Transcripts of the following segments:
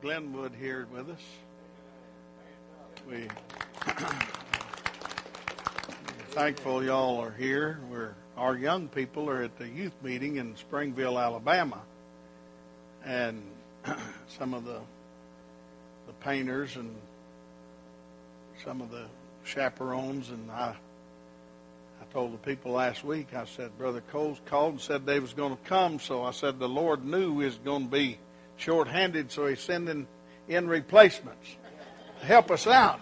Glenwood here with us. We're thankful y'all are here. Our young people are at the youth meeting in Springville, Alabama. And some of the painters and some of the chaperones, and I told the people last week, I said, Brother Coles called and said they was going to come, so I said the Lord knew he was going to be short-handed, so he's sending in replacements to help us out.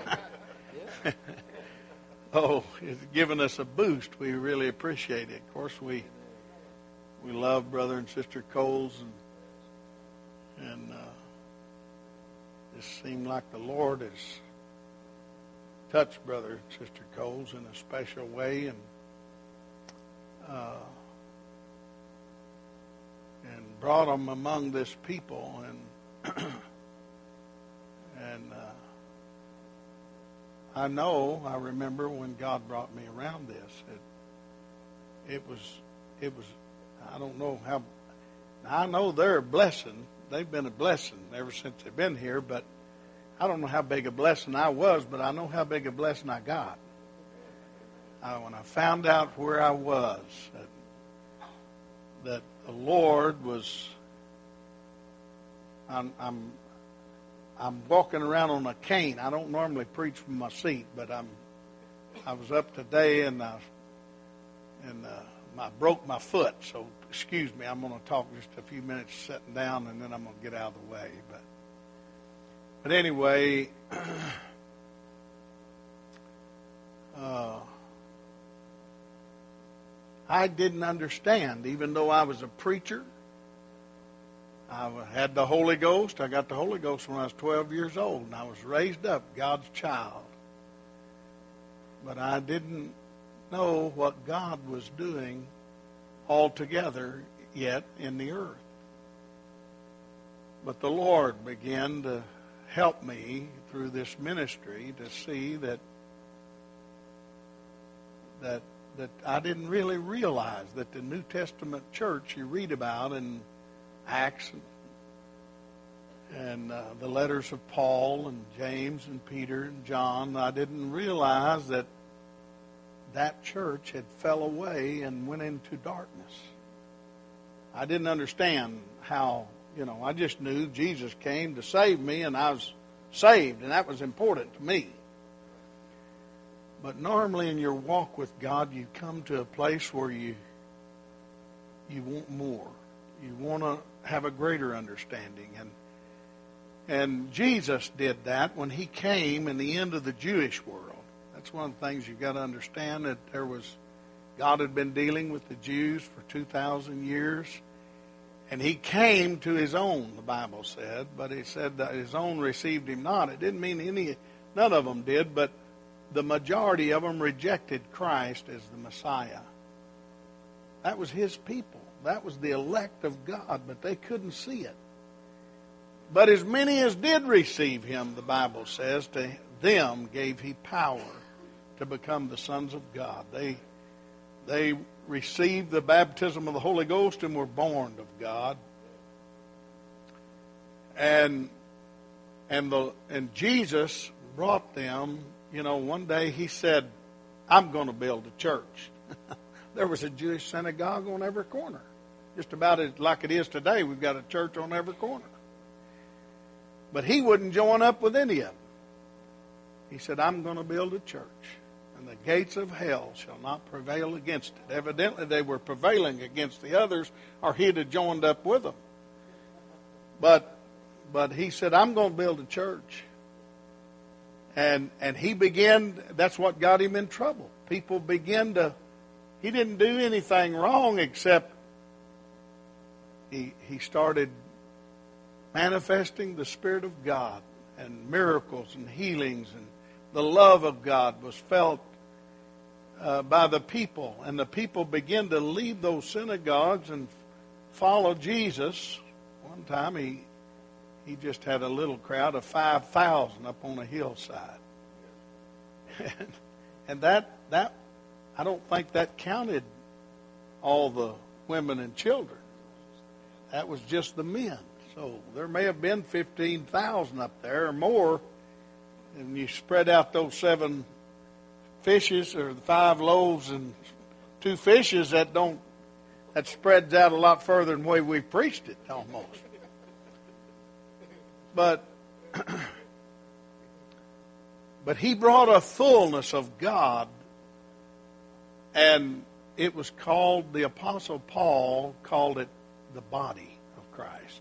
Oh, it's given us a boost. We really appreciate it. Of course, we love Brother and Sister Coles, and it seemed like the Lord has touched Brother and Sister Coles in a special way, and brought them among this people, and I remember when God brought me around this, it was I don't know how. I know they're a blessing. They've been a blessing ever since they've been here, but I don't know how big a blessing I was, but I know how big a blessing I got. When I found out where I was, that the Lord was, I'm walking around on a cane. I don't normally preach from my seat, but I was up today and I broke my foot. So excuse me, I'm going to talk just a few minutes sitting down, and then I'm going to get out of the way. But anyway, I didn't understand, even though I was a preacher. I had the Holy Ghost. I got the Holy Ghost when I was 12 years old, and I was raised up God's child. But I didn't know what God was doing altogether yet in the earth. But the Lord began to help me through this ministry to see that I didn't really realize that the New Testament church you read about in Acts and the letters of Paul and James and Peter and John, I didn't realize that church had fell away and went into darkness. I didn't understand how, I just knew Jesus came to save me, and I was saved, and that was important to me. But normally in your walk with God, you come to a place where you want more. You want to have a greater understanding. And Jesus did that when he came in the end of the Jewish world. That's one of the things you've got to understand, that God had been dealing with the Jews for 2,000 years. And he came to his own, the Bible said, but he said that his own received him not. It didn't mean none of them did, but the majority of them rejected Christ as the Messiah. That was his people. That was the elect of God, but they couldn't see it. But as many as did receive him, the Bible says, to them gave he power to become the sons of God. They received the baptism of the Holy Ghost and were born of God. And Jesus brought them, one day he said, I'm going to build a church. There was a Jewish synagogue on every corner. Just about like it is today, we've got a church on every corner. But he wouldn't join up with any of them. He said, I'm going to build a church, and the gates of hell shall not prevail against it. Evidently, they were prevailing against the others, or he'd have joined up with them. But he said, I'm going to build a church. And he began, that's what got him in trouble. People began to, he didn't do anything wrong except he started manifesting the Spirit of God, and miracles and healings, and the love of God was felt by the people. And the people began to leave those synagogues and follow Jesus. One time he just had a little crowd of 5,000 up on a hillside. And that I don't think that counted all the women and children. That was just the men. So there may have been 15,000 up there or more. And you spread out those 7 fishes or the 5 loaves and 2 fishes, that spreads out a lot further than the way we preached it almost. But he brought a fullness of God, and it was called, the Apostle Paul called it the body of Christ.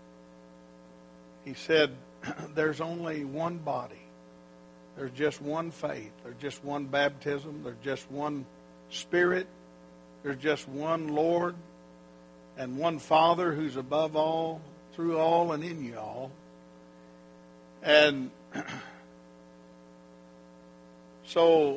He said, there's only one body. There's just one faith. There's just one baptism. There's just one Spirit. There's just one Lord and one Father who's above all, through all, and in you all. And so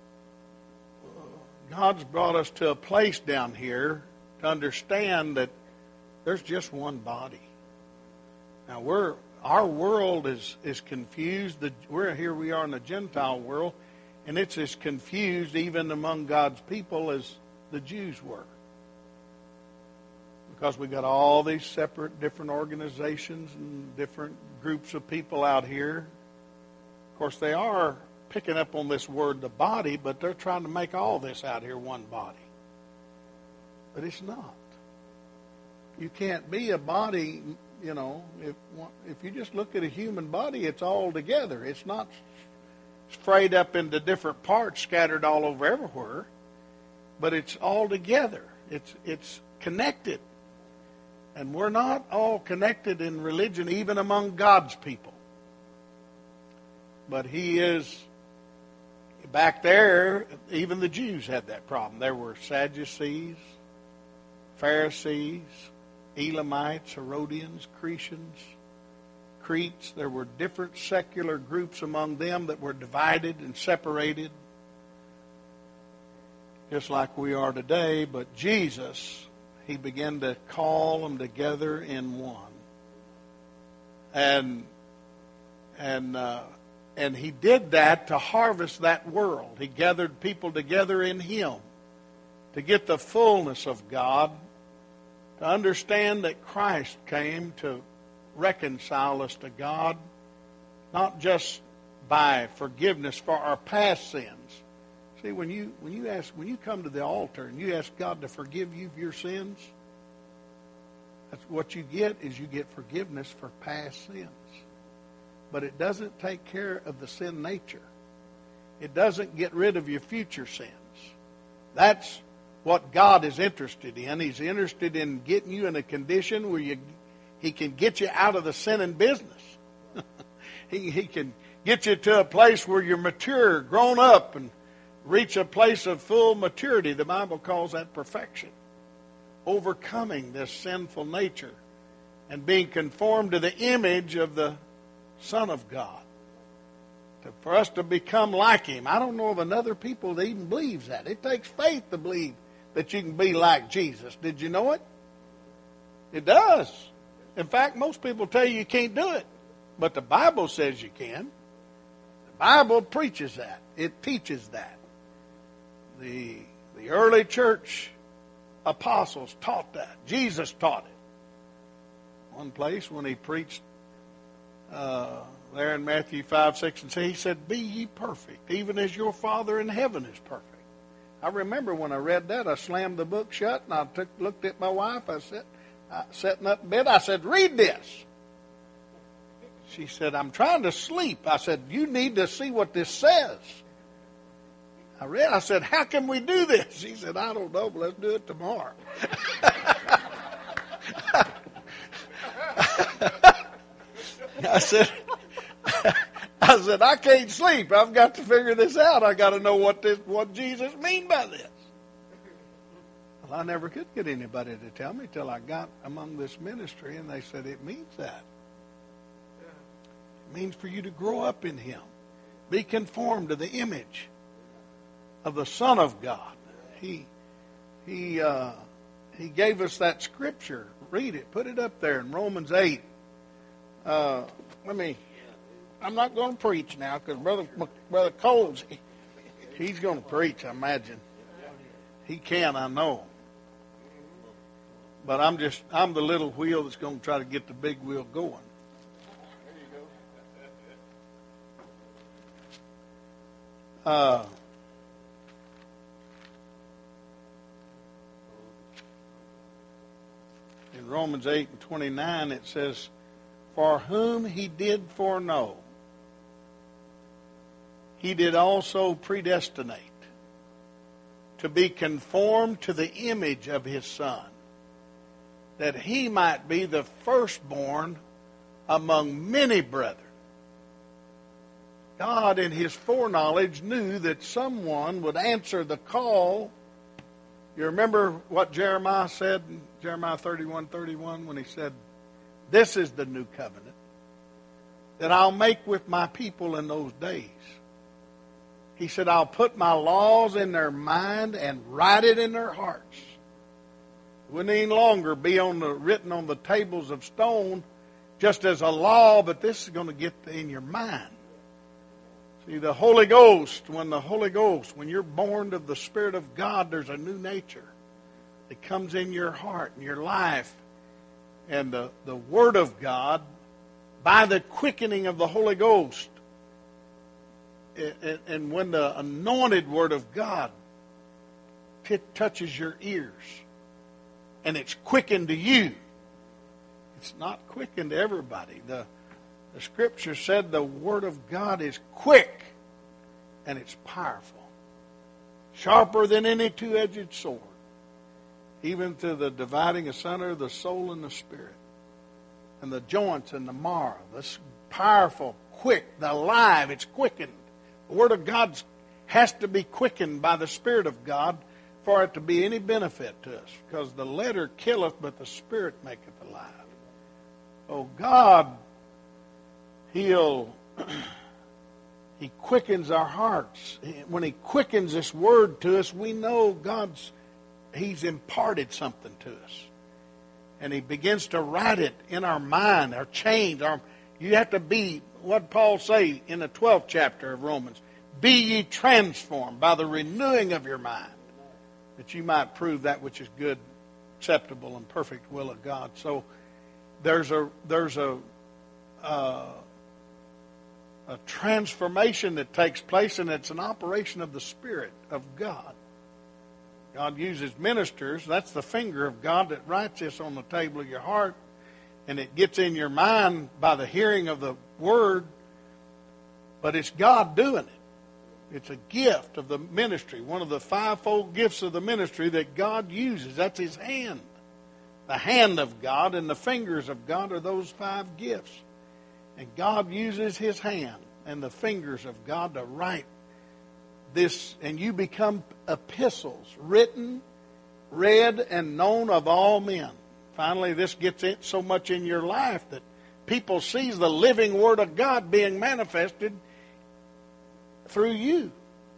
God's brought us to a place down here to understand that there's just one body. Now our world is confused. Here we are in the Gentile world, and it's as confused even among God's people as the Jews were. Because we got all these separate different organizations and different groups of people out here. Of course, they are picking up on this word, the body, but they're trying to make all this out here one body. But it's not. You can't be a body, you know, if you just look at a human body, it's all together. It's not frayed up into different parts scattered all over everywhere, but it's all together. It's connected. And we're not all connected in religion, even among God's people. But He is, back there, even the Jews had that problem. There were Sadducees, Pharisees, Elamites, Herodians, Cretians, Cretes. There were different secular groups among them that were divided and separated, just like we are today. But Jesus, He began to call them together in one. And He did that to harvest that world. He gathered people together in Him to get the fullness of God, to understand that Christ came to reconcile us to God, not just by forgiveness for our past sins. See, when you come to the altar and you ask God to forgive you of your sins, that's what you get, is you get forgiveness for past sins. But it doesn't take care of the sin nature. It doesn't get rid of your future sins. That's what God is interested in. He's interested in getting you in a condition where He can get you out of the sinning business. He can get you to a place where you're mature, grown up, and reach a place of full maturity. The Bible calls that perfection. Overcoming this sinful nature and being conformed to the image of the Son of God. For us to become like Him. I don't know of another people that even believes that. It takes faith to believe that you can be like Jesus. Did you know it? It does. In fact, most people tell you can't do it. But the Bible says you can. The Bible preaches that. It teaches that. The early church apostles taught that. Jesus taught it. One place when He preached there in Matthew 5, 6, and 7, He said, "Be ye perfect, even as your Father in heaven is perfect." I remember when I read that, I slammed the book shut, and I looked at my wife. I said, sitting up in bed, I said, "Read this." She said, "I'm trying to sleep." I said, "You need to see what this says." I said, "How can we do this?" She said, "I don't know, but let's do it tomorrow." I said, I can't sleep. I've got to figure this out. I got to know what Jesus mean by this. Well, I never could get anybody to tell me till I got among this ministry, and they said it means that. It means for you to grow up in Him, be conformed to the image of the Son of God. He gave us that scripture. Read it. Put it up there in Romans 8. I'm not going to preach now because Brother Coles, he's going to preach, I imagine. He can, I know. But I'm the little wheel that's going to try to get the big wheel going. There you go. In Romans 8:29 it says, "For whom he did foreknow, he did also predestinate to be conformed to the image of his Son, that he might be the firstborn among many brethren." God, in his foreknowledge, knew that someone would answer the call. You remember what Jeremiah said in Jeremiah 31:31 when he said, "This is the new covenant that I'll make with my people in those days." He said, "I'll put my laws in their mind and write it in their hearts." It wouldn't any longer be written on the tables of stone just as a law, but this is going to get in your mind. See, the Holy Ghost, when you're born of the Spirit of God, there's a new nature that comes in your heart and your life. And the Word of God, by the quickening of the Holy Ghost, and when the anointed Word of God touches your ears, and it's quickened to you, it's not quickened to everybody. The Scripture said the Word of God is quick and it's powerful, sharper than any two-edged sword, even to the dividing asunder of the soul and the spirit, and the joints and the marrow. This powerful, quick, the alive, it's quickened. The Word of God has to be quickened by the Spirit of God for it to be any benefit to us, because the letter killeth, but the Spirit maketh alive. Oh, God, He quickens our hearts. When He quickens this Word to us, we know He's imparted something to us. And He begins to write it in our mind, our change. You have to be, what Paul say in the 12th chapter of Romans, "Be ye transformed by the renewing of your mind, that you might prove that which is good, acceptable, and perfect will of God." So there's a transformation that takes place, and it's an operation of the Spirit of God. God uses ministers. That's the finger of God that writes this on the table of your heart, and it gets in your mind by the hearing of the Word. But it's God doing it. It's a gift of the ministry, one of the fivefold gifts of the ministry that God uses. That's His hand. The hand of God and the fingers of God are those 5 gifts. And God uses His hand and the fingers of God to write this, and you become epistles, written, read, and known of all men. Finally, this gets it so much in your life that people see the living Word of God being manifested through you.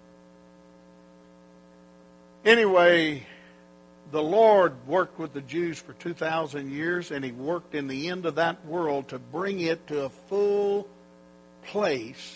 Anyway, the Lord worked with the Jews for 2,000 years, and He worked in the end of that world to bring it to a full place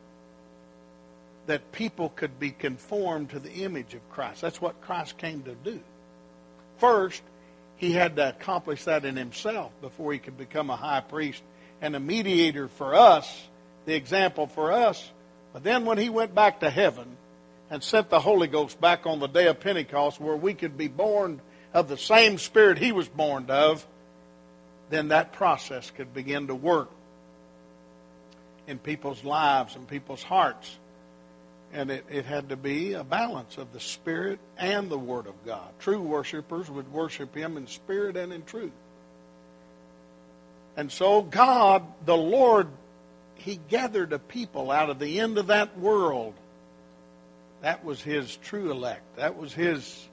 that people could be conformed to the image of Christ. That's what Christ came to do. First, He had to accomplish that in Himself before He could become a high priest and a mediator for us, the example for us. But then when He went back to heaven and sent the Holy Ghost back on the day of Pentecost, where we could be born of the same Spirit He was born of, then that process could begin to work in people's lives and people's hearts. And it had to be a balance of the Spirit and the Word of God. True worshipers would worship Him in spirit and in truth. And so God, the Lord, He gathered a people out of the end of that world. That was His true elect. That was His,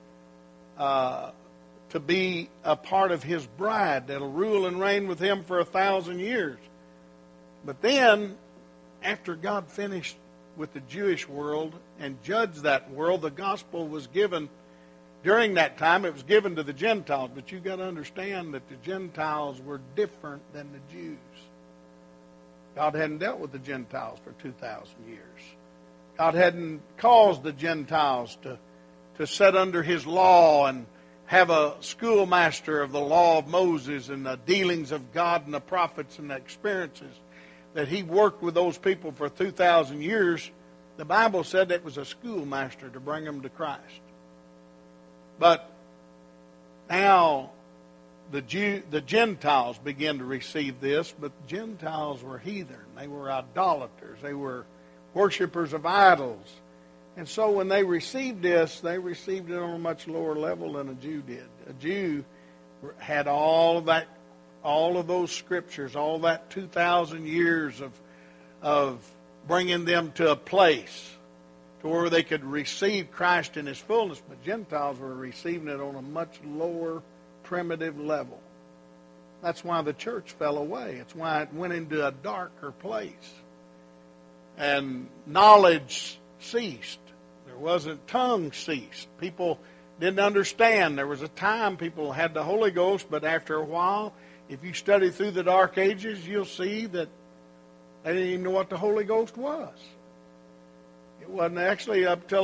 to be a part of His bride that'll rule and reign with Him for 1,000 years. But then, after God finished with the Jewish world and judged that world, the gospel was given. During that time, it was given to the Gentiles. But you've got to understand that the Gentiles were different than the Jews. God hadn't dealt with the Gentiles for 2,000 years. God hadn't caused the Gentiles to sit under His law and have a schoolmaster of the law of Moses and the dealings of God and the prophets and the experiences that he worked with those people for 2,000 years, the Bible said it was a schoolmaster to bring them to Christ. But now the Gentiles began to receive this, but the Gentiles were heathen. They were idolaters. They were worshipers of idols. And so when they received this, they received it on a much lower level than a Jew did. A Jew had all of those scriptures, all that 2,000 years of bringing them to a place to where they could receive Christ in His fullness. But Gentiles were receiving it on a much lower, primitive level. That's why the church fell away. It's why it went into a darker place. And knowledge ceased. There wasn't, tongue ceased. People didn't understand. There was a time people had the Holy Ghost, but after a while, if you study through the Dark Ages, you'll see that they didn't even know what the Holy Ghost was. It wasn't actually up till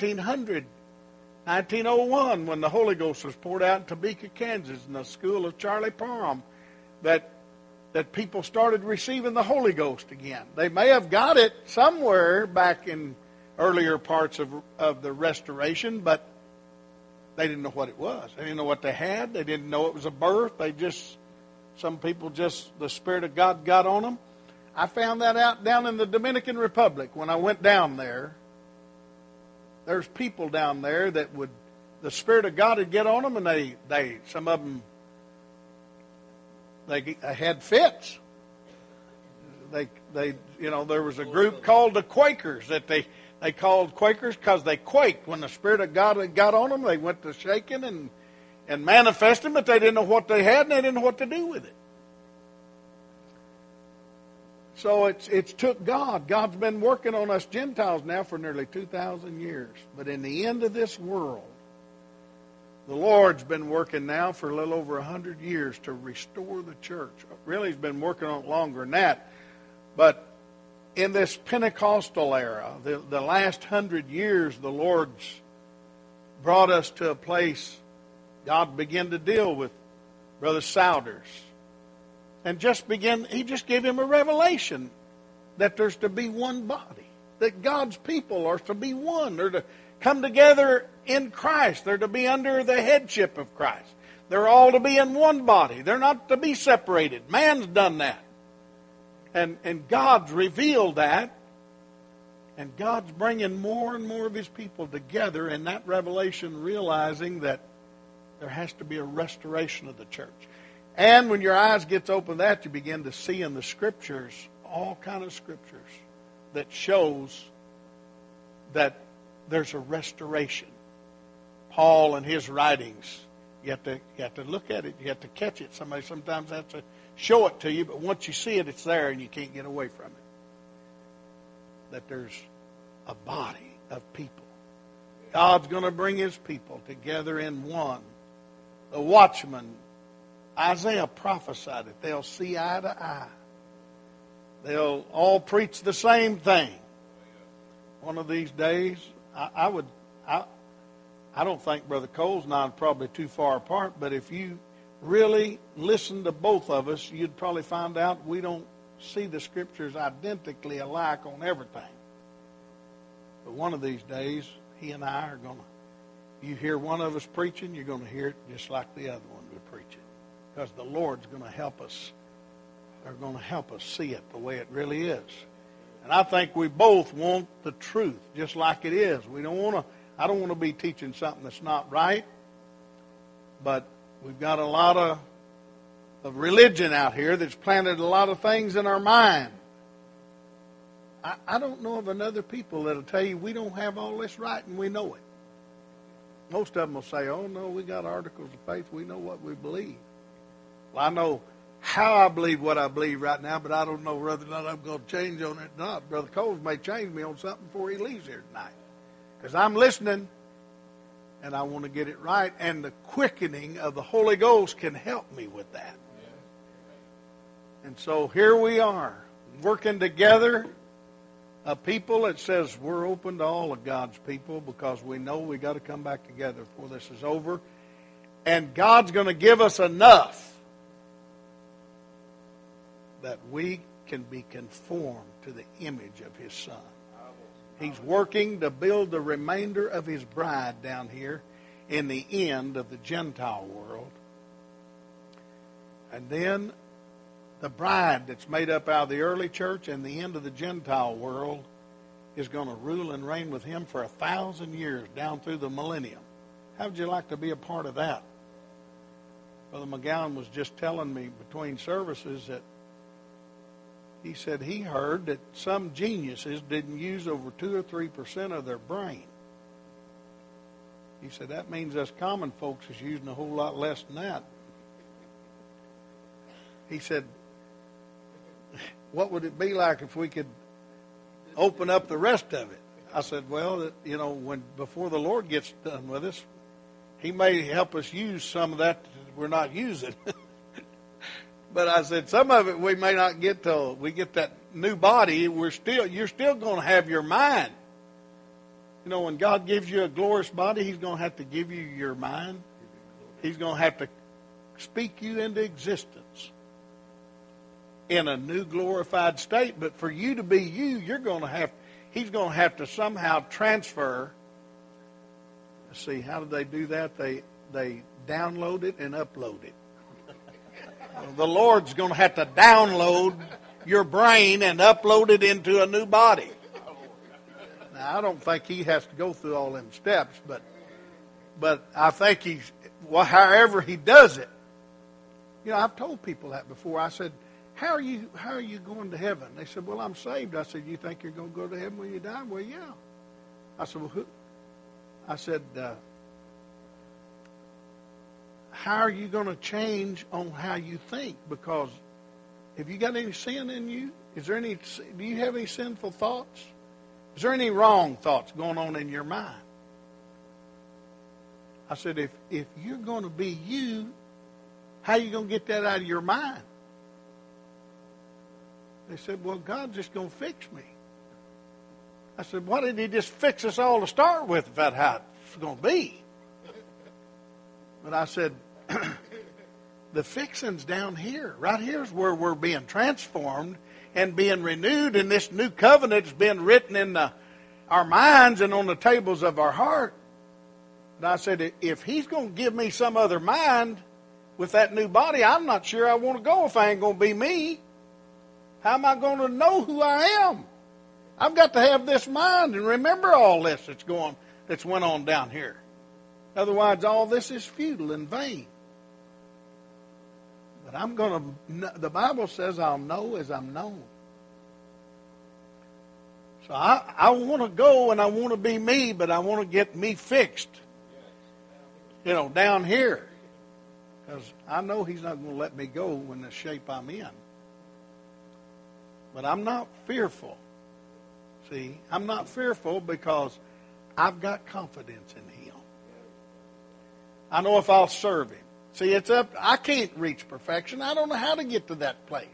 1901, when the Holy Ghost was poured out in Topeka, Kansas, in the school of Charlie Parham, that people started receiving the Holy Ghost again. They may have got it somewhere back in earlier parts of the Restoration, but they didn't know what it was. They didn't know what they had. They didn't know it was a birth. Some people the Spirit of God got on them. I found that out down in the Dominican Republic when I went down there. There's people down there that the Spirit of God would get on them, and some of them, they had fits. There was a group called the Quakers that they called Quakers because they quaked when the Spirit of God had got on them. They went to shaking and manifesting, but they didn't know what they had and they didn't know what to do with it. So it's took God. God's been working on us Gentiles now for nearly 2,000 years. But in the end of this world, the Lord's been working now for a little over 100 years to restore the church. Really, He's been working on it longer than that. But in this Pentecostal era, the last 100 years, the Lord's brought us to a place. God began to deal with Brother Souders. And He just gave him a revelation that there's to be one body. That God's people are to be one. They're to come together in Christ. They're to be under the headship of Christ. They're all to be in one body. They're not to be separated. Man's done that. And God's revealed that. And God's bringing more and more of His people together in that revelation, realizing that there has to be a restoration of the church. And when your eyes gets open to that, you begin to see in the Scriptures, all kind of Scriptures, that shows that there's a restoration. Paul and his writings, you have to look at it, you have to catch it. Somebody sometimes has to show it to you, but once you see it, it's there and you can't get away from it. That there's a body of people. God's going to bring His people together in one. The watchman, Isaiah prophesied it. They'll see eye to eye. They'll all preach the same thing. One of these days, I don't think Brother Cole's and I are probably too far apart, but if you really listen to both of us, you'd probably find out we don't see the Scriptures identically alike on everything. But one of these days, he and I are going to, you hear one of us preaching, you're going to hear it just like the other one would preach it. Because the Lord's going to help us. They're going to help us see it the way it really is. And I think we both want the truth just like it is. I don't want to be teaching something that's not right. But we've got a lot of religion out here that's planted a lot of things in our mind. I don't know of another people that'll tell you we don't have all this right and we know it. Most of them will say, oh no, we got articles of faith. We know what we believe. Well, I know how I believe what I believe right now, but I don't know whether or not I'm going to change on it or not. Brother Coles may change me on something before he leaves here tonight. Because I'm listening, and I want to get it right. And the quickening of the Holy Ghost can help me with that. And so here we are, working together, a people that says we're open to all of God's people because we know we got to come back together before this is over. And God's going to give us enough that we can be conformed to the image of His Son. He's working to build the remainder of His bride down here in the end of the Gentile world. And then the bride that's made up out of the early church and the end of the Gentile world is going to rule and reign with Him for 1,000 years down through the millennium. How would you like to be a part of that? Brother McGowan was just telling me between services that he said he heard that some geniuses didn't use over 2 or 3% of their brain. He said that means us common folks is using a whole lot less than that. He said, what would it be like if we could open up the rest of it? I said, well, before the Lord gets done with us, He may help us use some of that we're not using. But I said, some of it we may not get till we get that new body. You're still going to have your mind. When God gives you a glorious body, He's going to have to give you your mind. He's going to have to speak you into existence in a new glorified state. But for you to be you, He's going to have to somehow transfer. Let's see, how do they do that? They download it and upload it. The Lord's going to have to download your brain and upload it into a new body. Now, I don't think He has to go through all them steps, but I think however He does it. I've told people that before. I said, how are you going to heaven? They said, well, I'm saved. I said, you think you're going to go to heaven when you die? Well, yeah. I said, well, who? I said, how are you going to change on how you think? Because have you got any sin in you? Do you have any sinful thoughts? Is there any wrong thoughts going on in your mind? I said, if you're going to be you, how are you going to get that out of your mind? They said, well, God's just going to fix me. I said, why didn't He just fix us all to start with if that's how it's going to be? But I said, the fixing's down here. Right here's where we're being transformed and being renewed, and this new covenant's been written in our minds and on the tables of our heart. And I said, if He's going to give me some other mind with that new body, I'm not sure I want to go if I ain't going to be me. How am I going to know who I am? I've got to have this mind and remember all this that's went on down here. Otherwise, all this is futile and vain. But the Bible says I'll know as I'm known. So I want to go and I want to be me, but I want to get me fixed, down here. Because I know He's not going to let me go in the shape I'm in. But I'm not fearful. See, I'm not fearful because I've got confidence in Him. I know if I'll serve Him. See, I can't reach perfection. I don't know how to get to that place.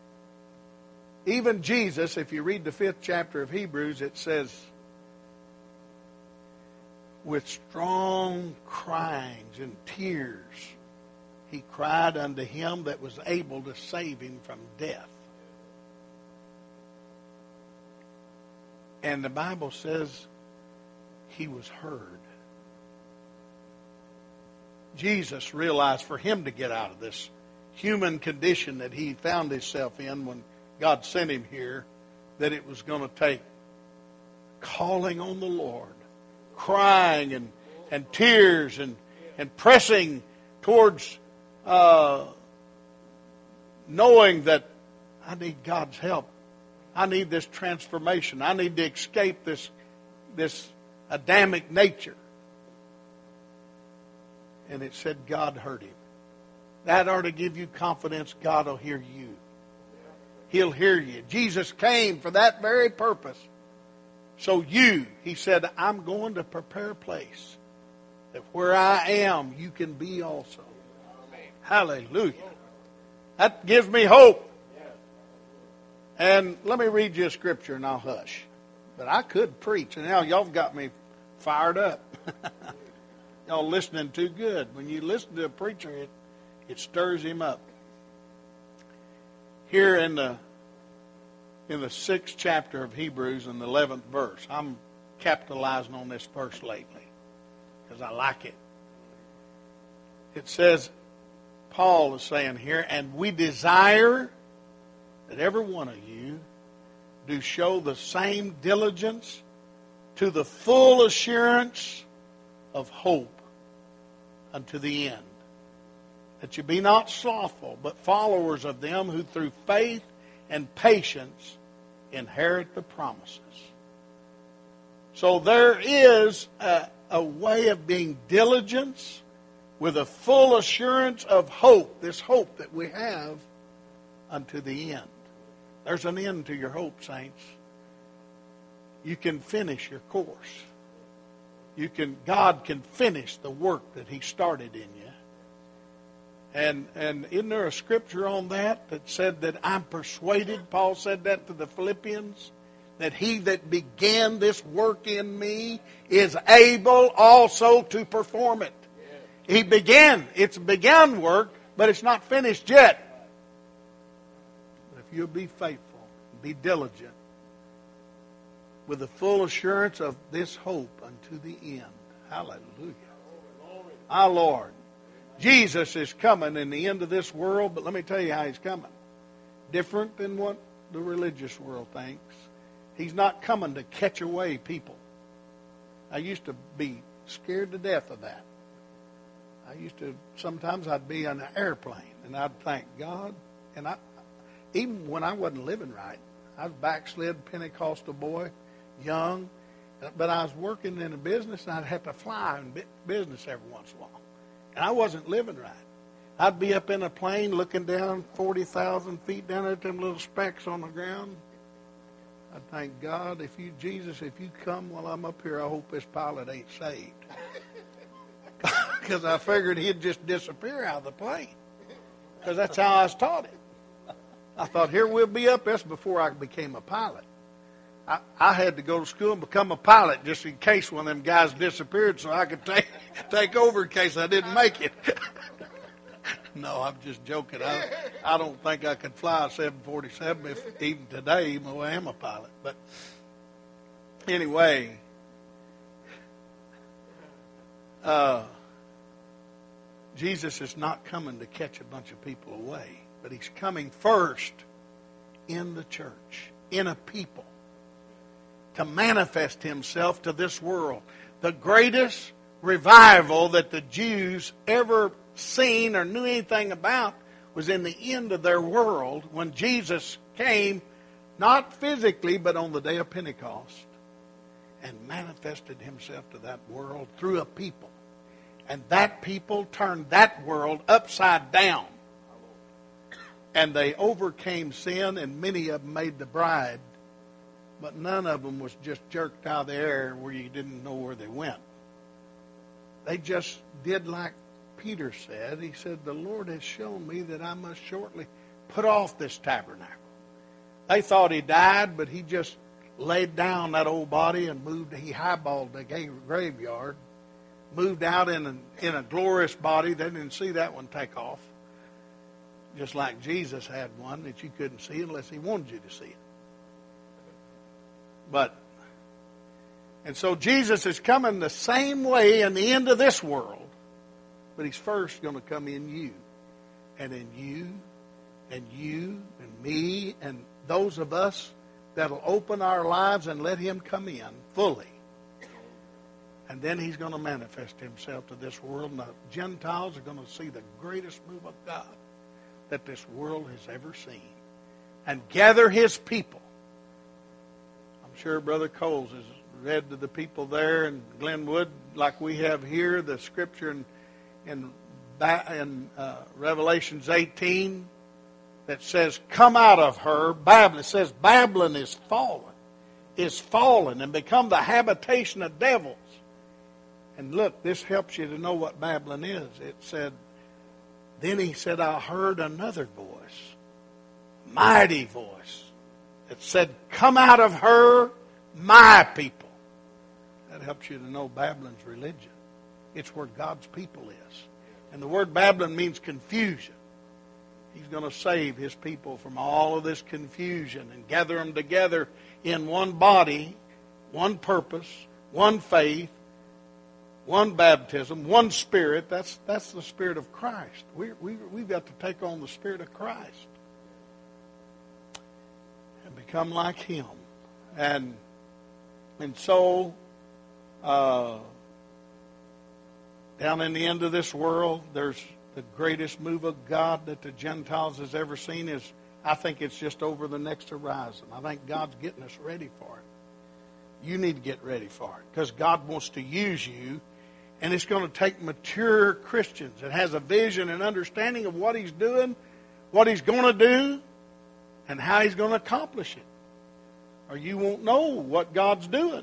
Even Jesus, if you read the 5th chapter of Hebrews, it says, with strong cryings and tears, He cried unto Him that was able to save Him from death. And the Bible says He was heard. Jesus realized for Him to get out of this human condition that He found Himself in when God sent Him here, that it was going to take calling on the Lord, crying and tears and pressing towards knowing that I need God's help. I need this transformation. I need to escape this Adamic nature. And it said God heard him. That ought to give you confidence God will hear you. He'll hear you. Jesus came for that very purpose. So He said, I'm going to prepare a place that where I am, you can be also. Hallelujah. That gives me hope. And let me read you a scripture and I'll hush. But I could preach. And now y'all got me fired up. Y'all listening too good. When you listen to a preacher, it stirs him up. Here in the 6th chapter of Hebrews in the 11th verse, I'm capitalizing on this verse lately because I like it. It says, Paul is saying here, and we desire that every one of you do show the same diligence to the full assurance of hope unto the end. That you be not slothful, but followers of them who through faith and patience inherit the promises. So there is a way of being diligent with a full assurance of hope, this hope that we have unto the end. There's an end to your hope, saints. You can finish your course. God can finish the work that He started in you. And isn't there a scripture on that said that I'm persuaded, Paul said that to the Philippians, that He that began this work in me is able also to perform it. He began. It's begun work, but it's not finished yet. But if you'll be faithful, be diligent, with the full assurance of this hope unto the end. Hallelujah. Our Lord. Jesus is coming in the end of this world, but let me tell you how He's coming. Different than what the religious world thinks. He's not coming to catch away people. I used to be scared to death of that. Sometimes I'd be on an airplane and I'd thank God. And even when I wasn't living right, I was a backslid Pentecostal boy, young, but I was working in a business and I'd have to fly in business every once in a while. And I wasn't living right. I'd be up in a plane looking down 40,000 feet down at them little specks on the ground. I'd thank God, Jesus, if you come while I'm up here, I hope this pilot ain't saved. Because I figured he'd just disappear out of the plane. Because that's how I was taught it. I thought, here we'll be up. That's before I became a pilot. I had to go to school and become a pilot just in case one of them guys disappeared so I could take over in case I didn't make it. No, I'm just joking. I don't think I could fly a 747 if even today, even though I am a pilot. But anyway, Jesus is not coming to catch a bunch of people away, but He's coming first in the church, in a people, to manifest Himself to this world. The greatest revival that the Jews ever seen or knew anything about was in the end of their world when Jesus came, not physically, but on the day of Pentecost, and manifested Himself to that world through a people. And that people turned that world upside down. And they overcame sin, and many of them made the bride. But none of them was just jerked out of the air where you didn't know where they went. They just did like Peter said. He said, the Lord has shown me that I must shortly put off this tabernacle. They thought He died, but He just laid down that old body and moved. He highballed the graveyard, moved out in a glorious body. They didn't see that one take off. Just like Jesus had one that you couldn't see unless He wanted you to see it. And so Jesus is coming the same way in the end of this world, but He's first going to come in you, and in you, and you, and me, and those of us that'll open our lives and let Him come in fully. And then He's going to manifest Himself to this world, and the Gentiles are going to see the greatest move of God that this world has ever seen, and gather His people. I'm sure Brother Coles has read to the people there in Glenwood, like we have here, the scripture in Revelations 18 that says, come out of her, Babylon. It says Babylon is fallen and become the habitation of devils. And look, this helps you to know what Babylon is. It said, then He said, I heard another voice, mighty voice, that said, come out of her, my people. That helps you to know Babylon's religion. It's where God's people is. And the word Babylon means confusion. He's going to save His people from all of this confusion and gather them together in one body, one purpose, one faith, one baptism, one Spirit. That's the Spirit of Christ. We've got to take on the Spirit of Christ and become like Him. And so, down in the end of this world, there's the greatest move of God that the Gentiles has ever seen. I think it's just over the next horizon. I think God's getting us ready for it. You need to get ready for it because God wants to use you, and it's going to take mature Christians that has a vision and understanding of what He's doing, what He's going to do, and how He's going to accomplish it. Or you won't know what God's doing.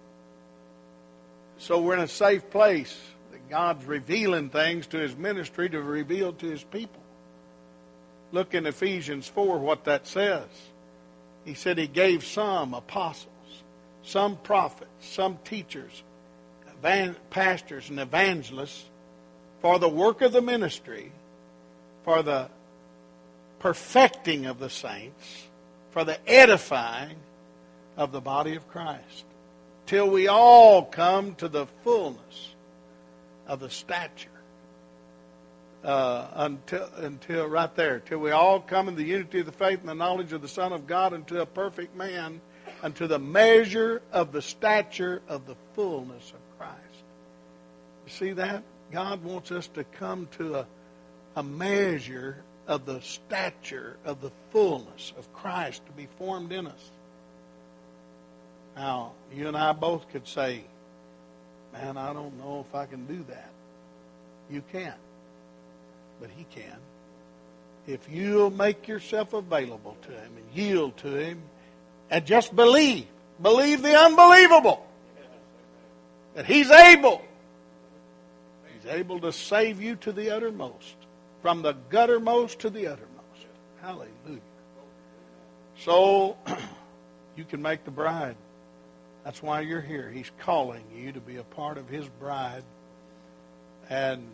So we're in a safe place that God's revealing things to His ministry to reveal to His people. Look in Ephesians 4 what that says. He said He gave some apostles, some prophets, some teachers, pastors and evangelists for the work of the ministry, for the perfecting of the saints, for the edifying of the body of Christ, till we all come to the fullness of the stature. Until right there, till we all come in the unity of the faith and the knowledge of the Son of God, unto a perfect man, unto the measure of the stature of the fullness of Christ. You see that? God wants us to come to a measure of the stature of the fullness of Christ to be formed in us. Now, you and I both could say, man, I don't know if I can do that. You can't. But He can. If you'll make yourself available to Him and yield to Him and just believe. Believe the unbelievable. That He's able. He's able to save you to the uttermost. From the guttermost to the uttermost. Hallelujah. So, you can make the bride. That's why you're here. He's calling you to be a part of His bride. And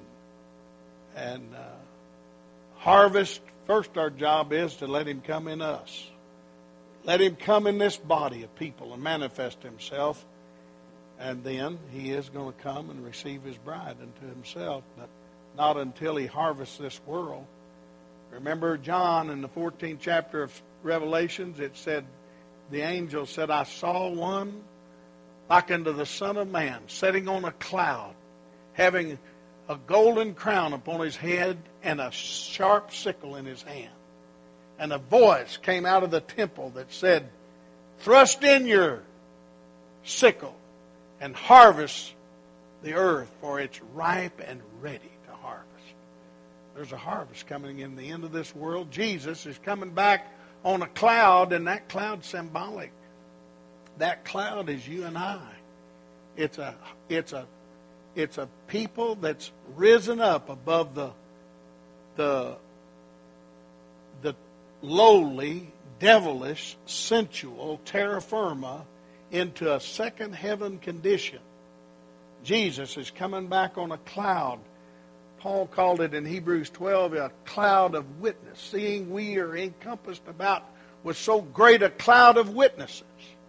harvest, first our job is to let Him come in us. Let Him come in this body of people and manifest Himself. And then He is going to come and receive His bride unto Himself. But not until He harvests this world. Remember John in the 14th chapter of Revelations, it said, the angel said, I saw one like unto the Son of Man, sitting on a cloud, having a golden crown upon his head and a sharp sickle in his hand. And a voice came out of the temple that said, thrust in your sickle and harvest the earth, for it's ripe and ready to harvest. There's a harvest coming in the end of this world. Jesus is coming back on a cloud, and that cloud's symbolic. That cloud is you and I. It's a people that's risen up above the lowly, devilish, sensual, terra firma into a second heaven condition. Jesus is coming back on a cloud. Paul called it in Hebrews 12 a cloud of witness, seeing we are encompassed about with so great a cloud of witnesses.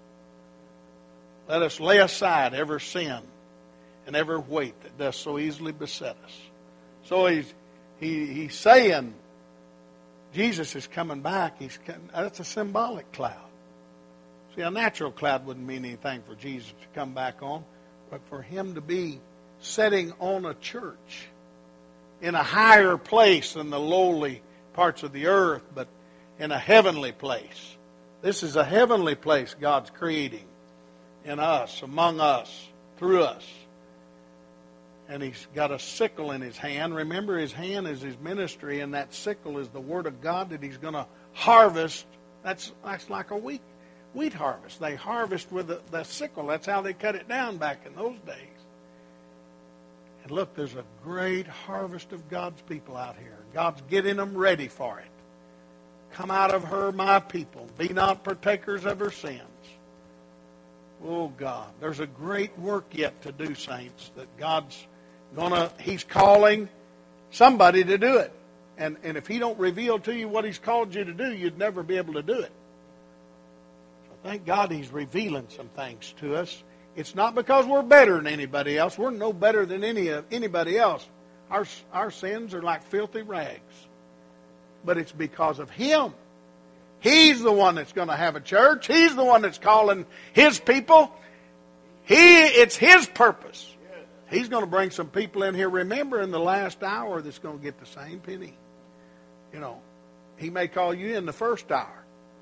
Let us lay aside every sin and every weight that does so easily beset us. So he's saying Jesus is coming back. That's a symbolic cloud. See, a natural cloud wouldn't mean anything for Jesus to come back on, but for Him to be sitting on a church in a higher place than the lowly parts of the earth, but in a heavenly place. This is a heavenly place God's creating in us, among us, through us. And He's got a sickle in His hand. Remember, His hand is His ministry, and that sickle is the Word of God that He's going to harvest. That's like a wheat harvest. They harvest with the sickle. That's how they cut it down back in those days. And look, there's a great harvest of God's people out here. God's getting them ready for it. Come out of her, my people. Be not partakers of her sins. Oh, God. There's a great work yet to do, saints, that God's He's calling somebody to do it. And if He don't reveal to you what He's called you to do, you'd never be able to do it. So thank God He's revealing some things to us. It's not because we're better than anybody else. We're no better than anybody else. Our sins are like filthy rags. But it's because of Him. He's the one that's going to have a church. He's the one that's calling His people. It's His purpose. He's going to bring some people in here. Remember, in the last hour, that's going to get the same penny. He may call you in the first hour.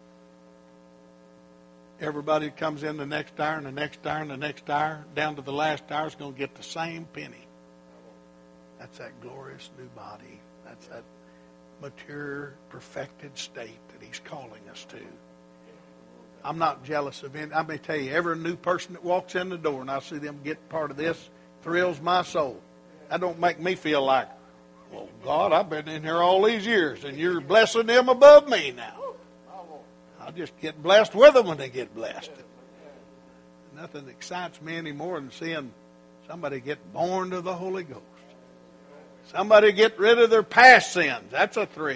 Everybody comes in the next hour and the next hour and the next hour, down to the last hour, is going to get the same penny. That's that glorious new body. That's that mature, perfected state that He's calling us to. I'm not jealous of any. I may tell you, every new person that walks in the door and I see them get part of this thrills my soul. That don't make me feel like, well, God, I've been in here all these years and You're blessing them above me now. I just get blessed with them when they get blessed. Nothing excites me any more than seeing somebody get born to the Holy Ghost. Somebody get rid of their past sins. That's a thrill.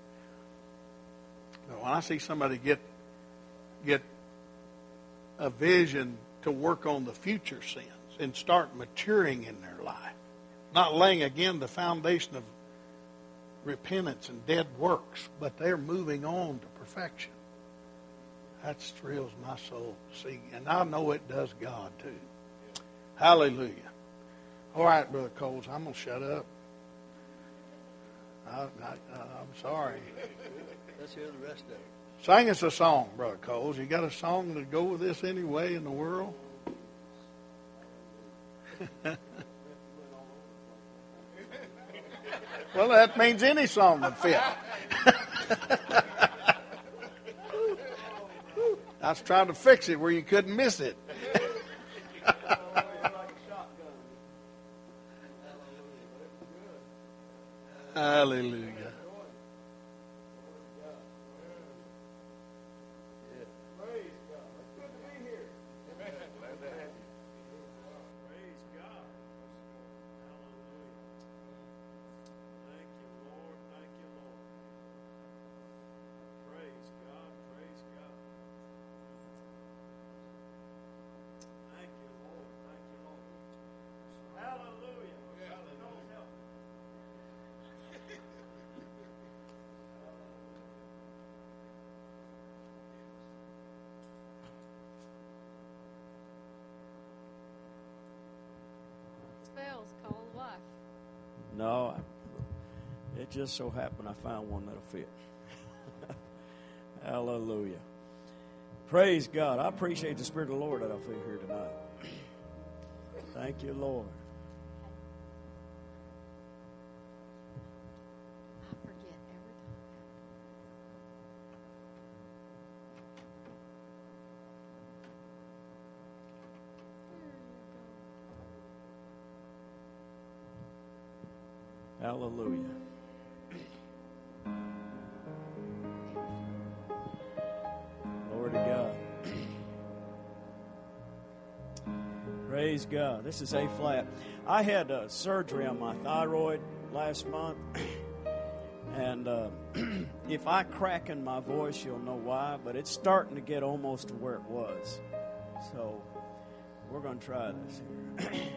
But when I see somebody get a vision to work on the future sins and start maturing in their life, not laying again the foundation of repentance and dead works, but they're moving on to perfection. That thrills my soul. See, and I know it does God too. Hallelujah. All right, Brother Coles, I'm going to shut up. I'm sorry. Let's hear the rest of it. Sing us a song, Brother Coles. You got a song to go with this anyway in the world? Well, that means any song would fit. I was trying to fix it where you couldn't miss it. Hallelujah. No, it just so happened I found one that'll fit. Hallelujah. Praise God. I appreciate the Spirit of the Lord that I feel here tonight. Thank you, Lord. Hallelujah. Glory to God. Praise God. This is A flat. I had surgery on my thyroid last month. And if I crack in my voice, you'll know why. But it's starting to get almost to where it was. So we're going to try this here.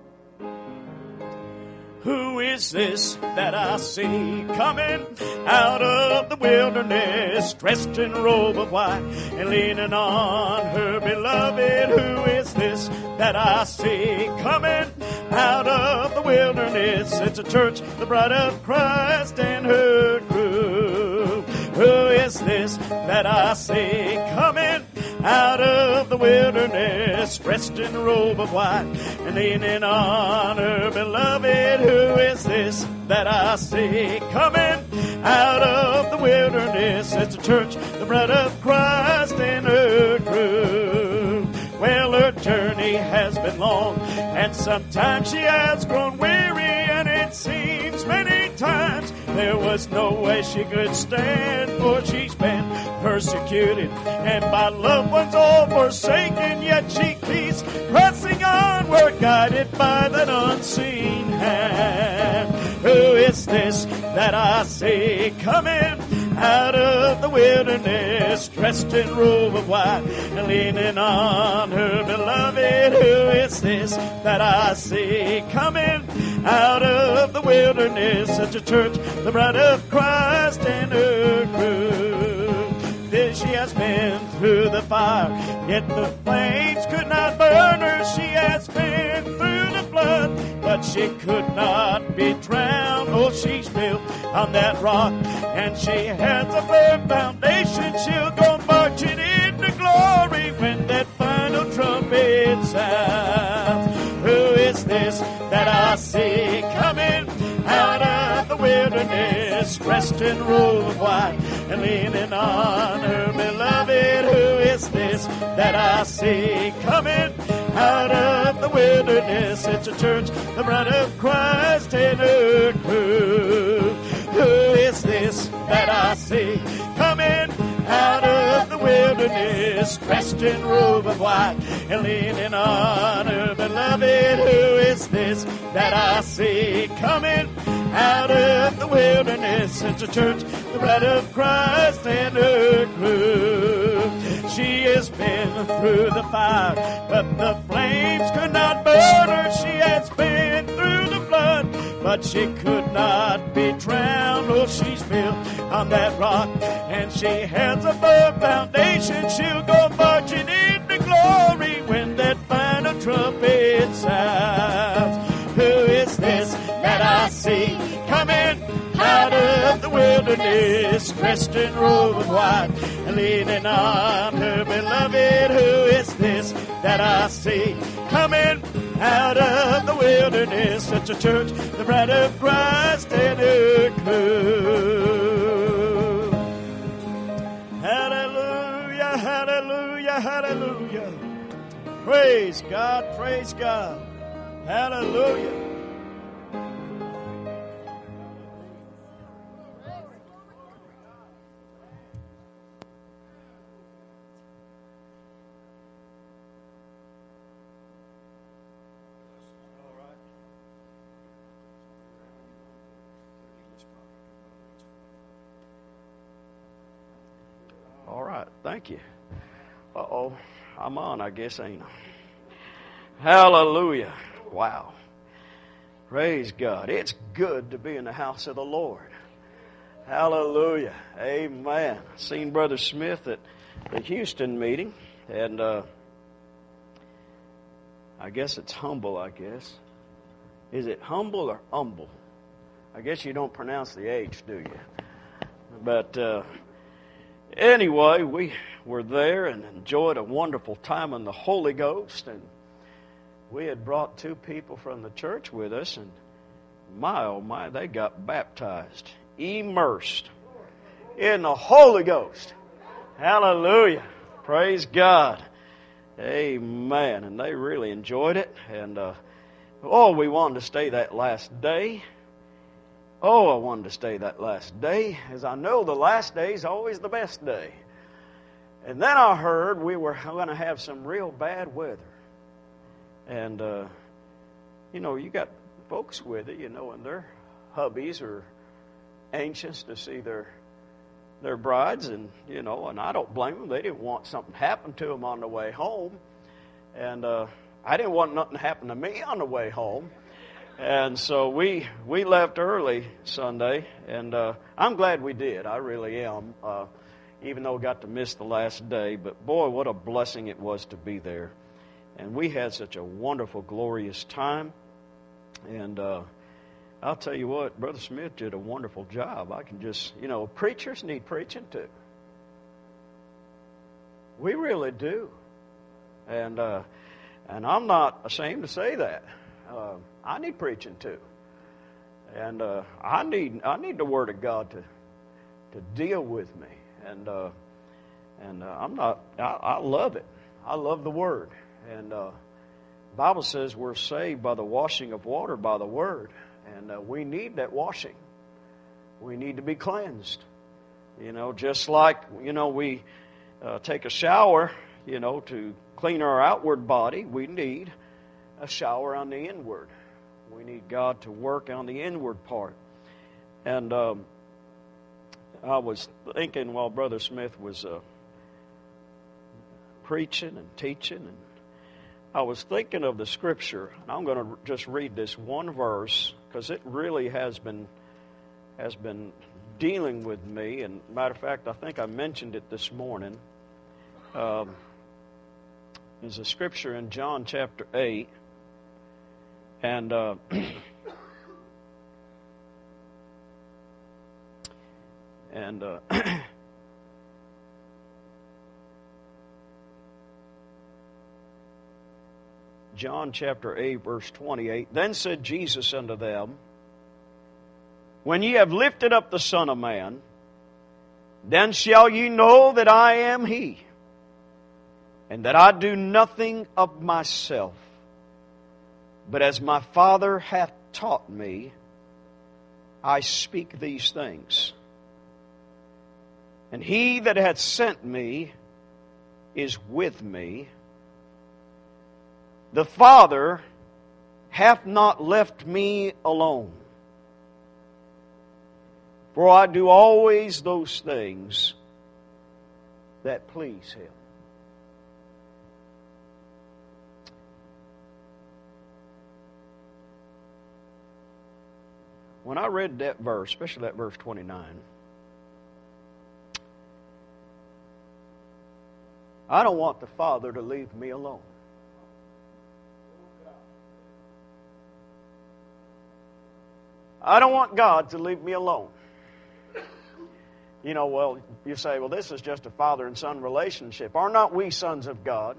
Who is this that I see coming out of the wilderness, dressed in a robe of white and leaning on her beloved? Who is this that I see coming out of the wilderness? It's a church, the bride of Christ and her groom. Who is this that I see coming out of the wilderness, dressed in a robe of white and leaning on her beloved? Who is this that I see coming out of the wilderness? It's a church, the bride of Christ and her groom. Well, her journey has been long, and sometimes she has grown weary, and it seems many times there was no way she could stand, for she's been persecuted and by loved ones all forsaken, yet she keeps pressing on where guided by that unseen hand. Who is this that I see coming out of the wilderness, dressed in robe of white and leaning on her beloved? Who is this that I see coming out of the wilderness? Such a church, the bride of Christ and her crew. This she has been through the fire, yet the flames could not burn her. She has been through the flood, but she could not be drowned. Oh, she's built on that rock, and she has a firm foundation. She'll go marching into glory when that final trumpet sounds. Who is this that I see coming out of the wilderness, dressed in robe of white and leaning on her beloved? Who is this that I see coming out of the wilderness? It's a church, the bride of Christ and her crew. Who is this that I see coming out of the wilderness, dressed in robe of white and leaning on her beloved? Who is this that I see coming out of the wilderness? It's a church, the bride of Christ and her crew. She has been through the fire, but the flames could not burn her. She has been through the flood, but she could not be drowned. Oh, she's built on that rock, and she has a firm foundation. She'll go marching into glory when that final trumpet sounds. Who is this that I see coming out of the wilderness, dressed in robe of white and leaning on her beloved? Who is this that I see coming out of the wilderness? Such a church, the bride of Christ and her crew. Hallelujah, hallelujah, hallelujah. Praise God, praise God. Hallelujah. All right, thank you. Uh-oh, I'm on, I guess, ain't I? Hallelujah. Wow. Praise God. It's good to be in the house of the Lord. Hallelujah. Amen. I seen Brother Smith at the Houston meeting, and I guess it's humble, I guess. Is it humble or humble? I guess you don't pronounce the H, do you? But anyway, we were there and enjoyed a wonderful time in the Holy Ghost, and we had brought 2 people from the church with us, and my, oh my, they got baptized, immersed in the Holy Ghost. Hallelujah. Praise God. Amen. And they really enjoyed it. And, we wanted to stay that last day. Oh, I wanted to stay that last day, as I know the last day is always the best day. And then I heard we were going to have some real bad weather. And, you got folks with it, and their hubbies are anxious to see their brides, and, and I don't blame them. They didn't want something to happen to them on the way home. And I didn't want nothing to happen to me on the way home. And so we left early Sunday, and I'm glad we did. I really am, even though I got to miss the last day. But, boy, what a blessing it was to be there. And we had such a wonderful, glorious time. And I'll tell you what, Brother Smith did a wonderful job. I can just, preachers need preaching too. We really do. And I'm not ashamed to say that. I need preaching too. And I need the Word of God to deal with me. And I love it. I love the Word. And the Bible says we're saved by the washing of water by the Word. And we need that washing. We need to be cleansed. Just like, we take a shower, to clean our outward body, we need a shower on the inward. We need God to work on the inward part. And I was thinking while Brother Smith was preaching and teaching, and I was thinking of the Scripture. And I'm going to just read this one verse because it really has been dealing with me. And matter of fact, I think I mentioned it this morning. There's a Scripture in John chapter 8. And John chapter 8, verse 28, Then said Jesus unto them, When ye have lifted up the Son of Man, then shall ye know that I am He, and that I do nothing of myself, but as my Father hath taught me, I speak these things. And He that hath sent me is with me. The Father hath not left me alone, for I do always those things that please Him. When I read that verse, especially that verse 29, I don't want the Father to leave me alone. I don't want God to leave me alone. You know, well, you say, well, this is just a father and son relationship. Are not we sons of God?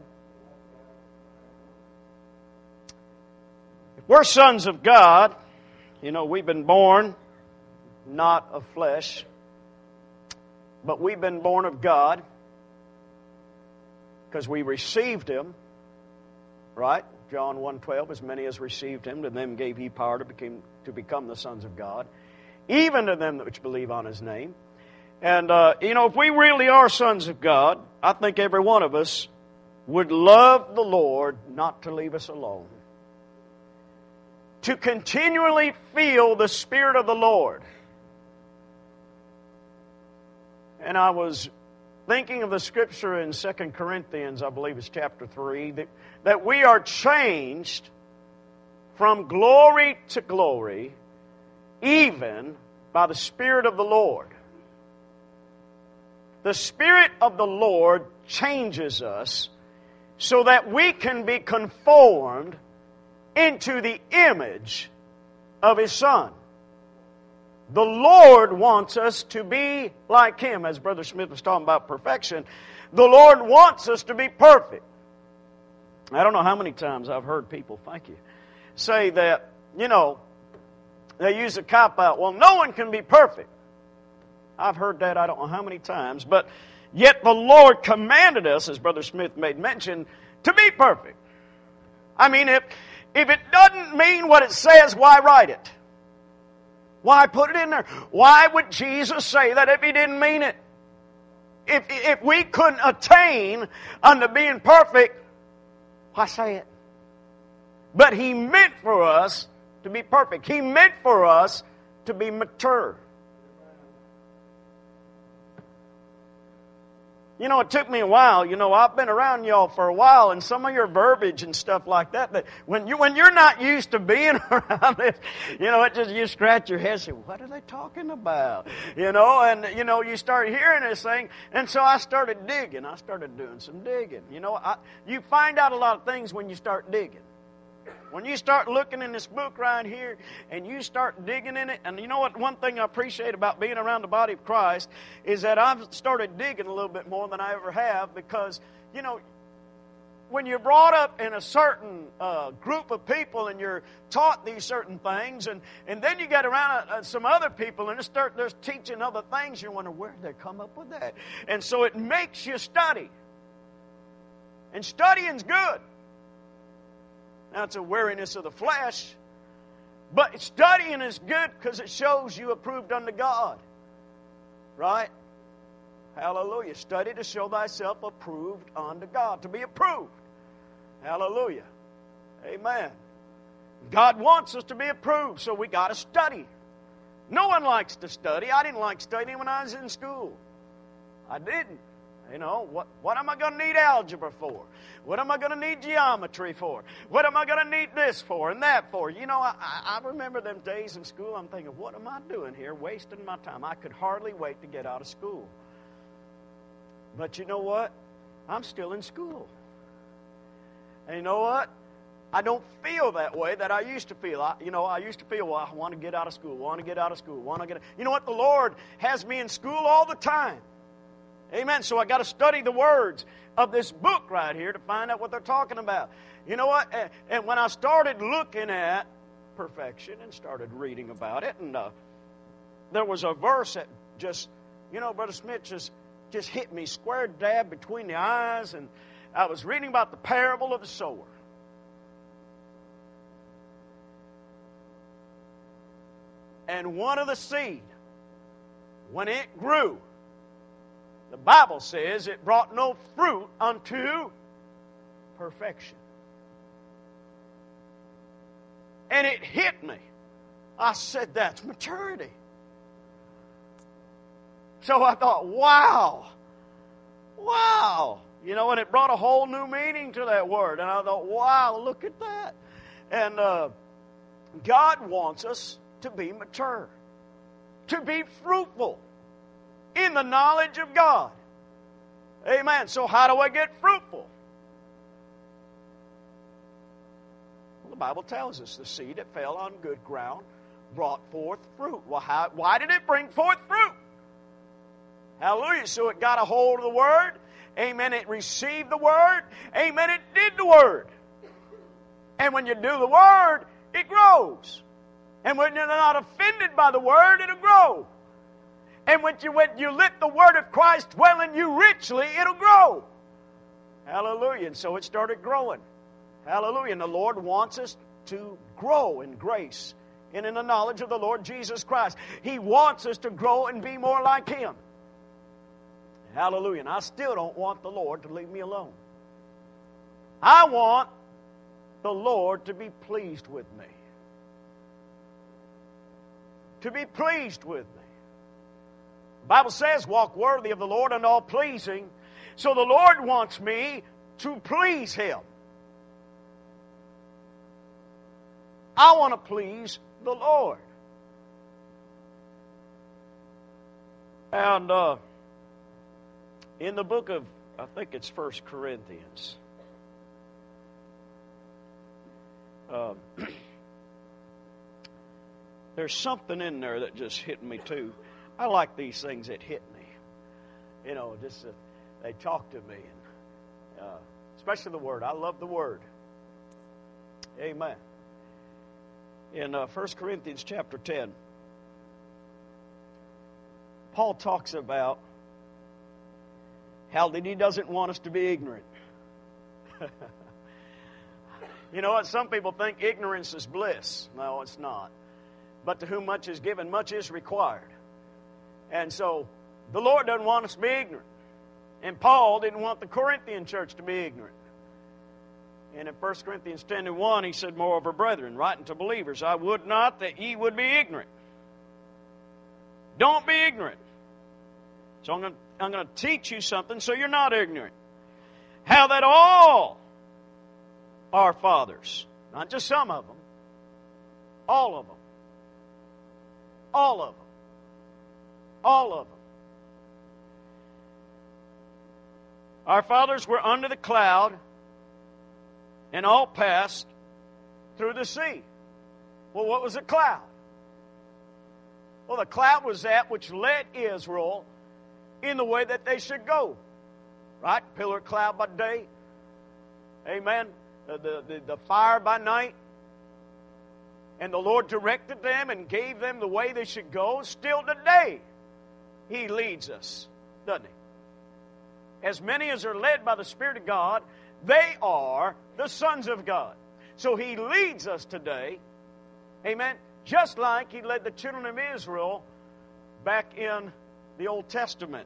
If we're sons of God, you know, we've been born not of flesh, but we've been born of God because we received Him, right? John 1:12, as many as received Him, to them gave He power to become the sons of God, even to them which believe on His name. And, you know, if we really are sons of God, I think every one of us would love the Lord not to leave us alone. To continually feel the Spirit of the Lord. And I was thinking of the Scripture in 2 Corinthians, I believe it's chapter 3, that we are changed from glory to glory, even by the Spirit of the Lord. The Spirit of the Lord changes us so that we can be conformed into the image of His Son. The Lord wants us to be like Him. As Brother Smith was talking about perfection, the Lord wants us to be perfect. I don't know how many times I've heard people, thank you, say that, you know, they use a cop-out. Well, no one can be perfect. I've heard that I don't know how many times, but yet the Lord commanded us, as Brother Smith made mention, to be perfect. I mean, if it doesn't mean what it says, why write it? Why put it in there? Why would Jesus say that if He didn't mean it? If we couldn't attain unto being perfect, why say it? But He meant for us to be perfect. He meant for us to be mature. You know, it took me a while. You know, I've been around y'all for a while, and some of your verbiage and stuff like that when you're not used to being around it, you know, you scratch your head and say, what are they talking about? You know, and, you know, you start hearing this thing, and so I started digging. I started doing some digging. You know, you find out a lot of things when you start digging. When you start looking in this book right here and you start digging in it, and you know what, one thing I appreciate about being around the body of Christ is that I've started digging a little bit more than I ever have because, you know, when you're brought up in a certain group of people and you're taught these certain things, and then you get around some other people and they're teaching other things, you wonder where did they come up with that? And so it makes you study. And studying's good. Now, it's a weariness of the flesh, but studying is good because it shows you approved unto God. Right? Hallelujah. Study to show thyself approved unto God. To be approved. Hallelujah. Amen. God wants us to be approved, so we got to study. No one likes to study. I didn't like studying when I was in school. I didn't. You know, what am I going to need algebra for? What am I going to need geometry for? What am I going to need this for and that for? You know, I remember them days in school. I'm thinking, what am I doing here, wasting my time? I could hardly wait to get out of school. But you know what? I'm still in school. And you know what? I don't feel that way that I used to feel. I used to feel, well, I want to get out of school, want to get out of school, want to get out. You know what? The Lord has me in school all the time. Amen. So I got to study the words of this book right here to find out what they're talking about. You know what? And when I started looking at perfection and started reading about it, and there was a verse that just, Brother Smith just hit me square dab between the eyes, and I was reading about the parable of the sower. And one of the seed, when it grew, the Bible says it brought no fruit unto perfection. And it hit me. I said, that's maturity. So I thought, wow. And it brought a whole new meaning to that word. And I thought, wow, look at that. And God wants us to be mature, to be fruitful in the knowledge of God. Amen. So how do I get fruitful? Well, the Bible tells us the seed that fell on good ground brought forth fruit. Well, why did it bring forth fruit? Hallelujah. So it got a hold of the Word. Amen. It received the Word. Amen. It did the Word. And when you do the Word, it grows. And when you're not offended by the Word, it'll grow. And when you let the Word of Christ dwell in you richly, it'll grow. Hallelujah. And so it started growing. Hallelujah. And the Lord wants us to grow in grace and in the knowledge of the Lord Jesus Christ. He wants us to grow and be more like Him. Hallelujah. And I still don't want the Lord to leave me alone. I want the Lord to be pleased with me. To be pleased with me. The Bible says, walk worthy of the Lord and all pleasing. So the Lord wants me to please Him. I want to please the Lord. And in the book of, I think it's 1 Corinthians, there's something in there that just hit me too. I like these things that hit me. They talk to me. And, especially the Word. I love the Word. Amen. In 1 Corinthians chapter 10, Paul talks about how that he doesn't want us to be ignorant. You know what? Some people think ignorance is bliss. No, it's not. But to whom much is given, much is required. And so, the Lord doesn't want us to be ignorant. And Paul didn't want the Corinthian church to be ignorant. And in 1 Corinthians 10:1, he said, moreover, brethren, writing to believers, I would not that ye would be ignorant. Don't be ignorant. So I'm going to teach you something so you're not ignorant. How that all our fathers, not just some of them, all of them, all of them, all of them. Our fathers were under the cloud and all passed through the sea. Well, what was a cloud? Well, the cloud was that which led Israel in the way that they should go. Right? Pillar of cloud by day. Amen. The fire by night. And the Lord directed them and gave them the way they should go. Still today, He leads us, doesn't He? As many as are led by the Spirit of God, they are the sons of God. So He leads us today, amen, just like He led the children of Israel back in the Old Testament,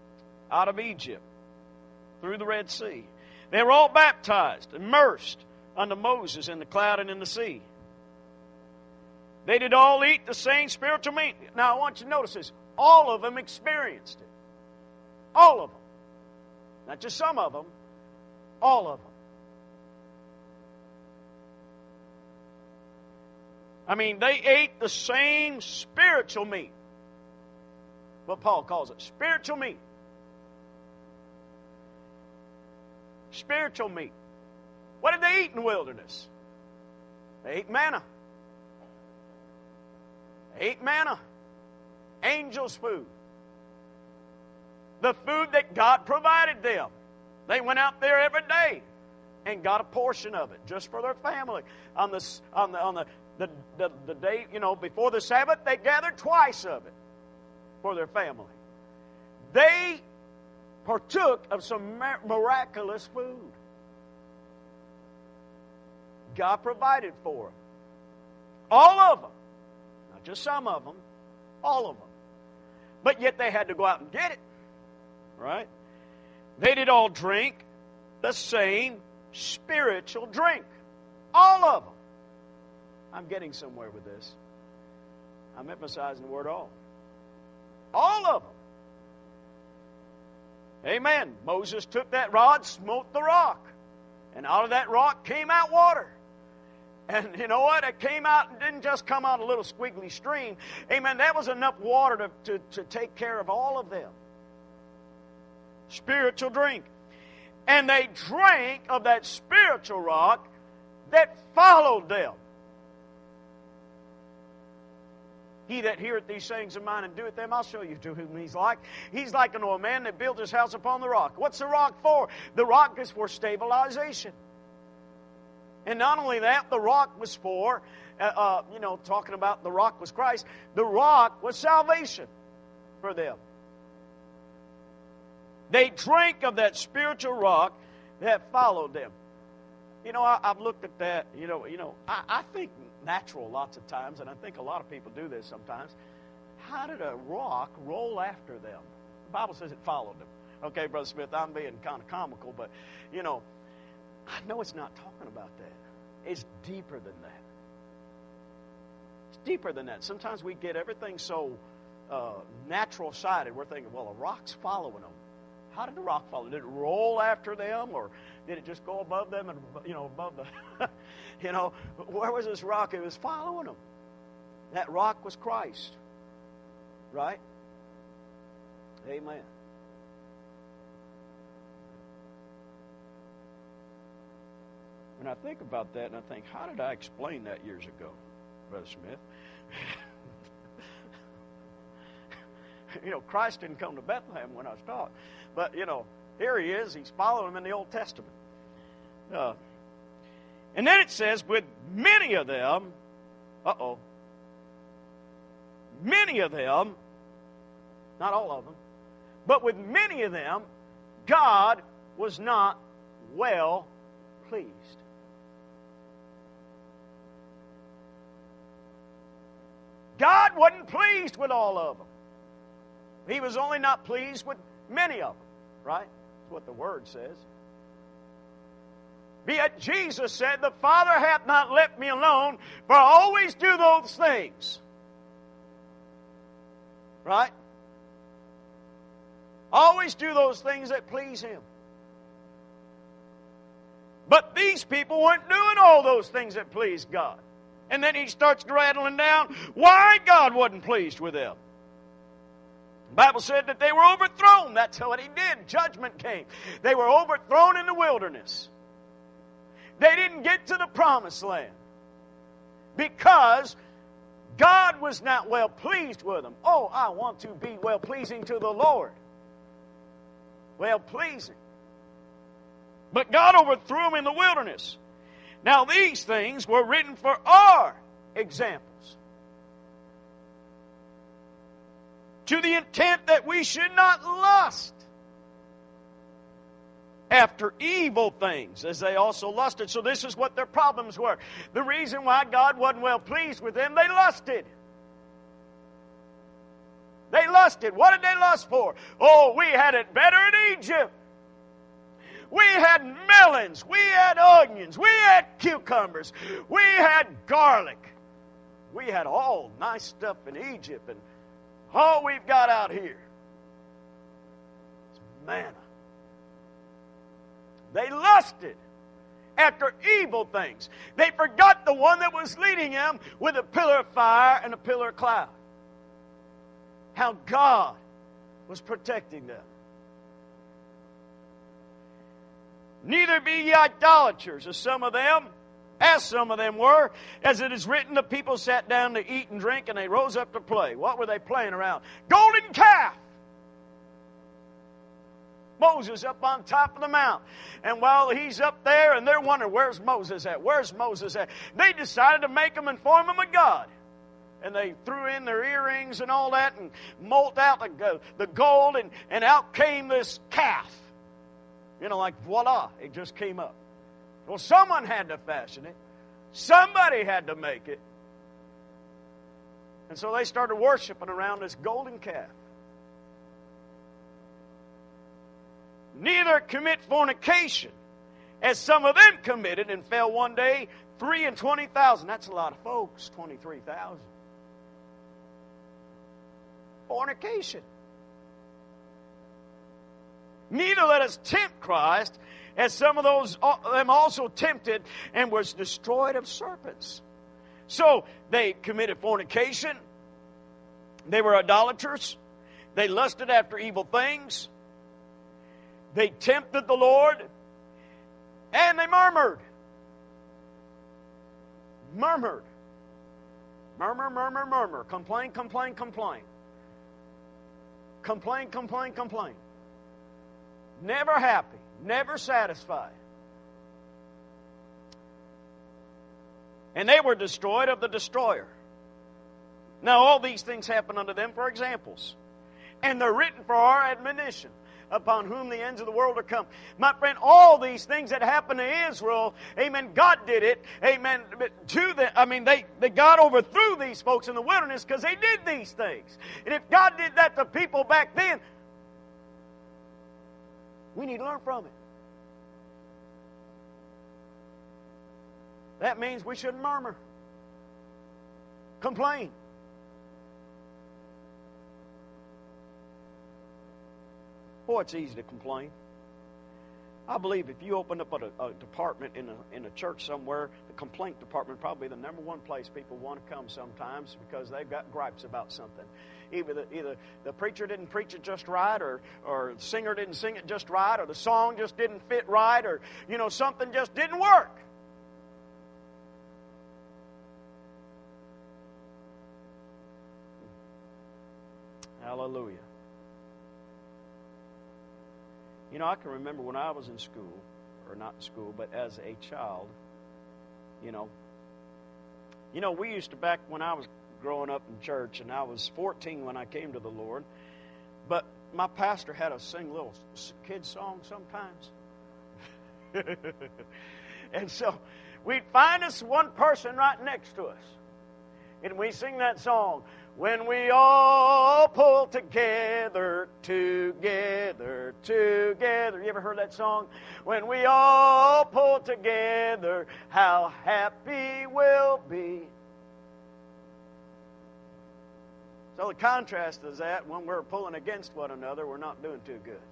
out of Egypt, through the Red Sea. They were all baptized, immersed unto Moses in the cloud and in the sea. They did all eat the same spiritual meat. Now I want you to notice this. All of them experienced it. All of them. Not just some of them. All of them. I mean, they ate the same spiritual meat. What Paul calls it. Spiritual meat. Spiritual meat. What did they eat in the wilderness? They ate manna. They ate manna. Angels' food. The food that God provided them. They went out there every day and got a portion of it just for their family. On the day, before the Sabbath, they gathered twice of it for their family. They partook of some miraculous food. God provided for them. All of them. Not just some of them. All of them. But yet they had to go out and get it. Right? They did all drink the same spiritual drink. All of them. I'm getting somewhere with this. I'm emphasizing the word all. All of them. Amen. Moses took that rod, smote the rock. And out of that rock came out water. And you know what? It came out and didn't just come out a little squiggly stream. Amen. That was enough water to take care of all of them. Spiritual drink. And they drank of that spiritual rock that followed them. He that heareth these sayings of mine and doeth them, I'll show you to whom he's like. He's like an old man that built his house upon the rock. What's the rock for? The rock is for stabilization. And not only that, the rock was for, talking about the rock was Christ, the rock was salvation for them. They drank of that spiritual rock that followed them. I've looked at that. I think natural lots of times, and I think a lot of people do this sometimes. How did a rock roll after them? The Bible says it followed them. Okay, Brother Smith, I'm being kind of comical, but, I know it's not talking about that. It's deeper than that. It's deeper than that. Sometimes we get everything so natural-sided. We're thinking, well, a rock's following them. How did the rock follow? Did it roll after them, or did it just go above them and, above the, where was this rock? It was following them. That rock was Christ. Right? Amen. And I think about that, and I think, how did I explain that years ago, Brother Smith? Christ didn't come to Bethlehem when I was taught. But, here he is. He's following him in the Old Testament. And then it says, with many of them, many of them, not all of them, but with many of them, God was not well pleased. God wasn't pleased with all of them. He was only not pleased with many of them, right? That's what the Word says. Yet Jesus said, the Father hath not left me alone, for I always do those things. Right? Always do those things that please Him. But these people weren't doing all those things that pleased God. And then He starts rattling down why God wasn't pleased with them. The Bible said that they were overthrown. That's what He did. Judgment came. They were overthrown in the wilderness. They didn't get to the promised land because God was not well pleased with them. Oh, I want to be well pleasing to the Lord. Well pleasing. But God overthrew them in the wilderness. Now these things were written for our examples, to the intent that we should not lust after evil things, as they also lusted. So this is what their problems were. The reason why God wasn't well pleased with them, they lusted. They lusted. What did they lust for? Oh, we had it better in Egypt. We had melons. We had onions. We had cucumbers. We had garlic. We had all nice stuff in Egypt, and all we've got out here is manna. They lusted after evil things. They forgot the one that was leading them with a pillar of fire and a pillar of cloud. How God was protecting them. Neither be ye idolaters, as some of them were. As it is written, the people sat down to eat and drink, and they rose up to play. What were they playing around? Golden calf. Moses up on top of the mount. And while he's up there, and they're wondering, where's Moses at? Where's Moses at? They decided to make him and form him a god. And they threw in their earrings and all that and mold out the gold, and out came this calf. You know, like voila, it just came up. Well, someone had to fashion it. Somebody had to make it. And so they started worshiping around this golden calf. Neither commit fornication, as some of them committed, and fell one day 23,000. That's a lot of folks, 23,000. Fornication. Neither let us tempt Christ, as some of them also tempted and was destroyed of serpents. So they committed fornication. They were idolaters. They lusted after evil things. They tempted the Lord, and they murmured. Murmured. Murmur, murmur, murmur. Complain, complain, complain. Complain, complain, complain. Never happy, never satisfied. And they were destroyed of the destroyer. Now all these things happen unto them for examples, and they're written for our admonition, upon whom the ends of the world are come. My friend, all these things that happened to Israel, amen, God did it, amen, to them. God overthrew these folks in the wilderness because they did these things. And if God did that to people back then, we need to learn from it. That means we shouldn't murmur, complain. Boy, it's easy to complain. I believe if you open up a department in a church somewhere, the complaint department is probably the number one place people want to come sometimes, because they've got gripes about something. Either the preacher didn't preach it just right, or the singer didn't sing it just right, or the song just didn't fit right, or something just didn't work. Hallelujah. I can remember when I was in school, or not in school, but as a child, we used to, back when I was growing up in church, and I was 14 when I came to the Lord, but my pastor had us sing little kid songs sometimes. And so we'd find us one person right next to us, and we sing that song, when we all pull together, together, together. You ever heard that song? When we all pull together, how happy we'll be. So the contrast is that when we're pulling against one another, we're not doing too good.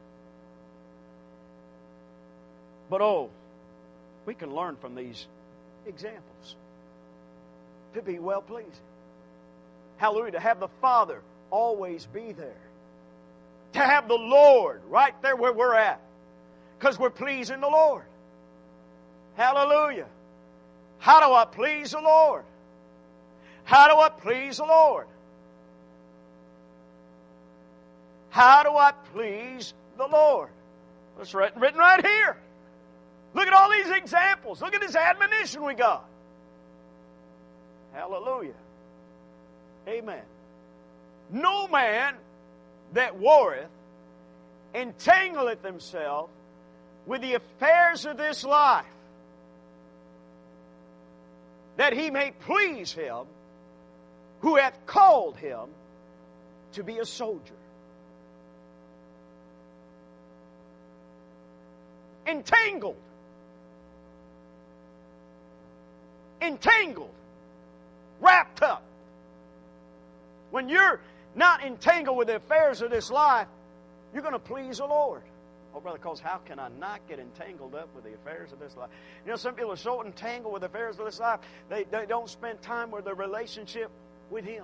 But we can learn from these examples to be well-pleasing. Hallelujah. To have the Father always be there. To have the Lord right there where we're at, because we're pleasing the Lord. Hallelujah. How do I please the Lord? How do I please the Lord? How do I please the Lord? It's written right here. Look at all these examples. Look at this admonition we got. Hallelujah. Amen. No man that warreth entangleth himself with the affairs of this life, that he may please him who hath called him to be a soldier. entangled. Entangled. Wrapped up. When you're not entangled with the affairs of this life, you're going to please the Lord. Oh, brother, because how can I not get entangled up with the affairs of this life? You know, some people are so entangled with the affairs of this life, they don't spend time with their relationship with Him.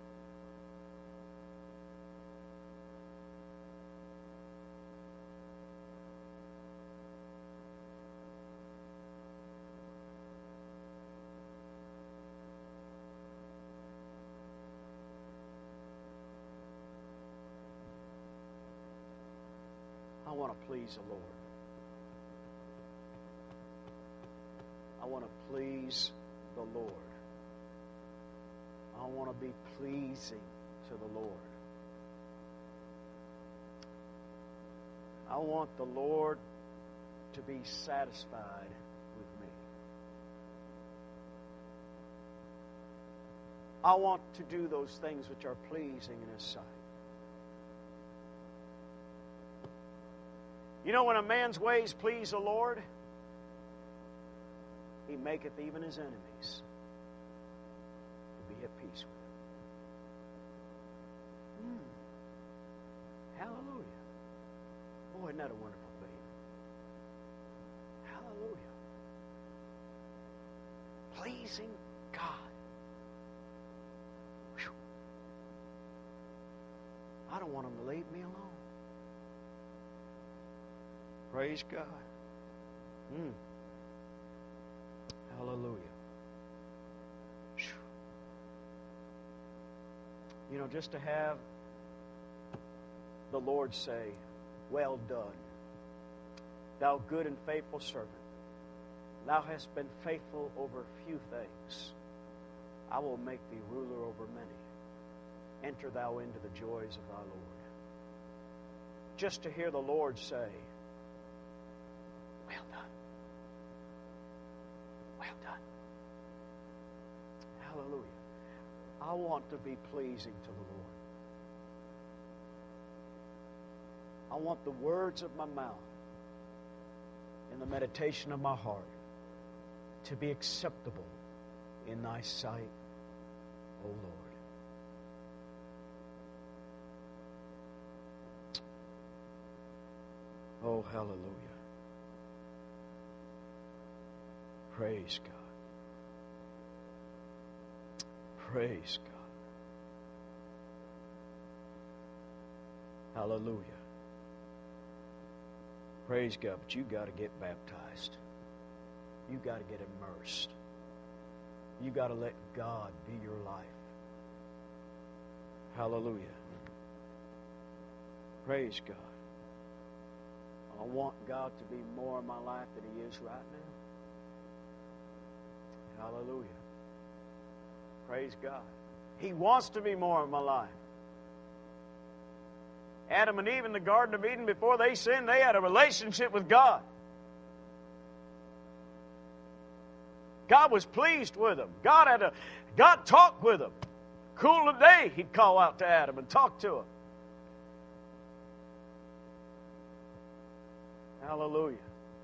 I want to please the Lord. I want to please the Lord. I want to be pleasing to the Lord. I want the Lord to be satisfied with me. I want to do those things which are pleasing in His sight. You know, when a man's ways please the Lord, he maketh even his enemies to be at peace with him. Hallelujah. Boy, isn't that a wonderful thing? Hallelujah. Pleasing God. Whew. I don't want Him to leave me alone. Praise God. Hallelujah. You know, just to have the Lord say, well done, thou good and faithful servant. Thou hast been faithful over few things. I will make thee ruler over many. Enter thou into the joys of thy Lord. Just to hear the Lord say, well done. Well done. Hallelujah. I want to be pleasing to the Lord. I want the words of my mouth and the meditation of my heart to be acceptable in thy sight, O Lord. Oh, hallelujah. Praise God. Praise God. Hallelujah. Praise God. But you got to get baptized. You got to get immersed. You got to let God be your life. Hallelujah. Praise God. I want God to be more in my life than He is right now. Hallelujah. Praise God. He wants to be more in my life. Adam and Eve in the Garden of Eden, before they sinned, they had a relationship with God. God was pleased with them. God talked with them. Cool of the day, He'd call out to Adam and talk to him. Hallelujah.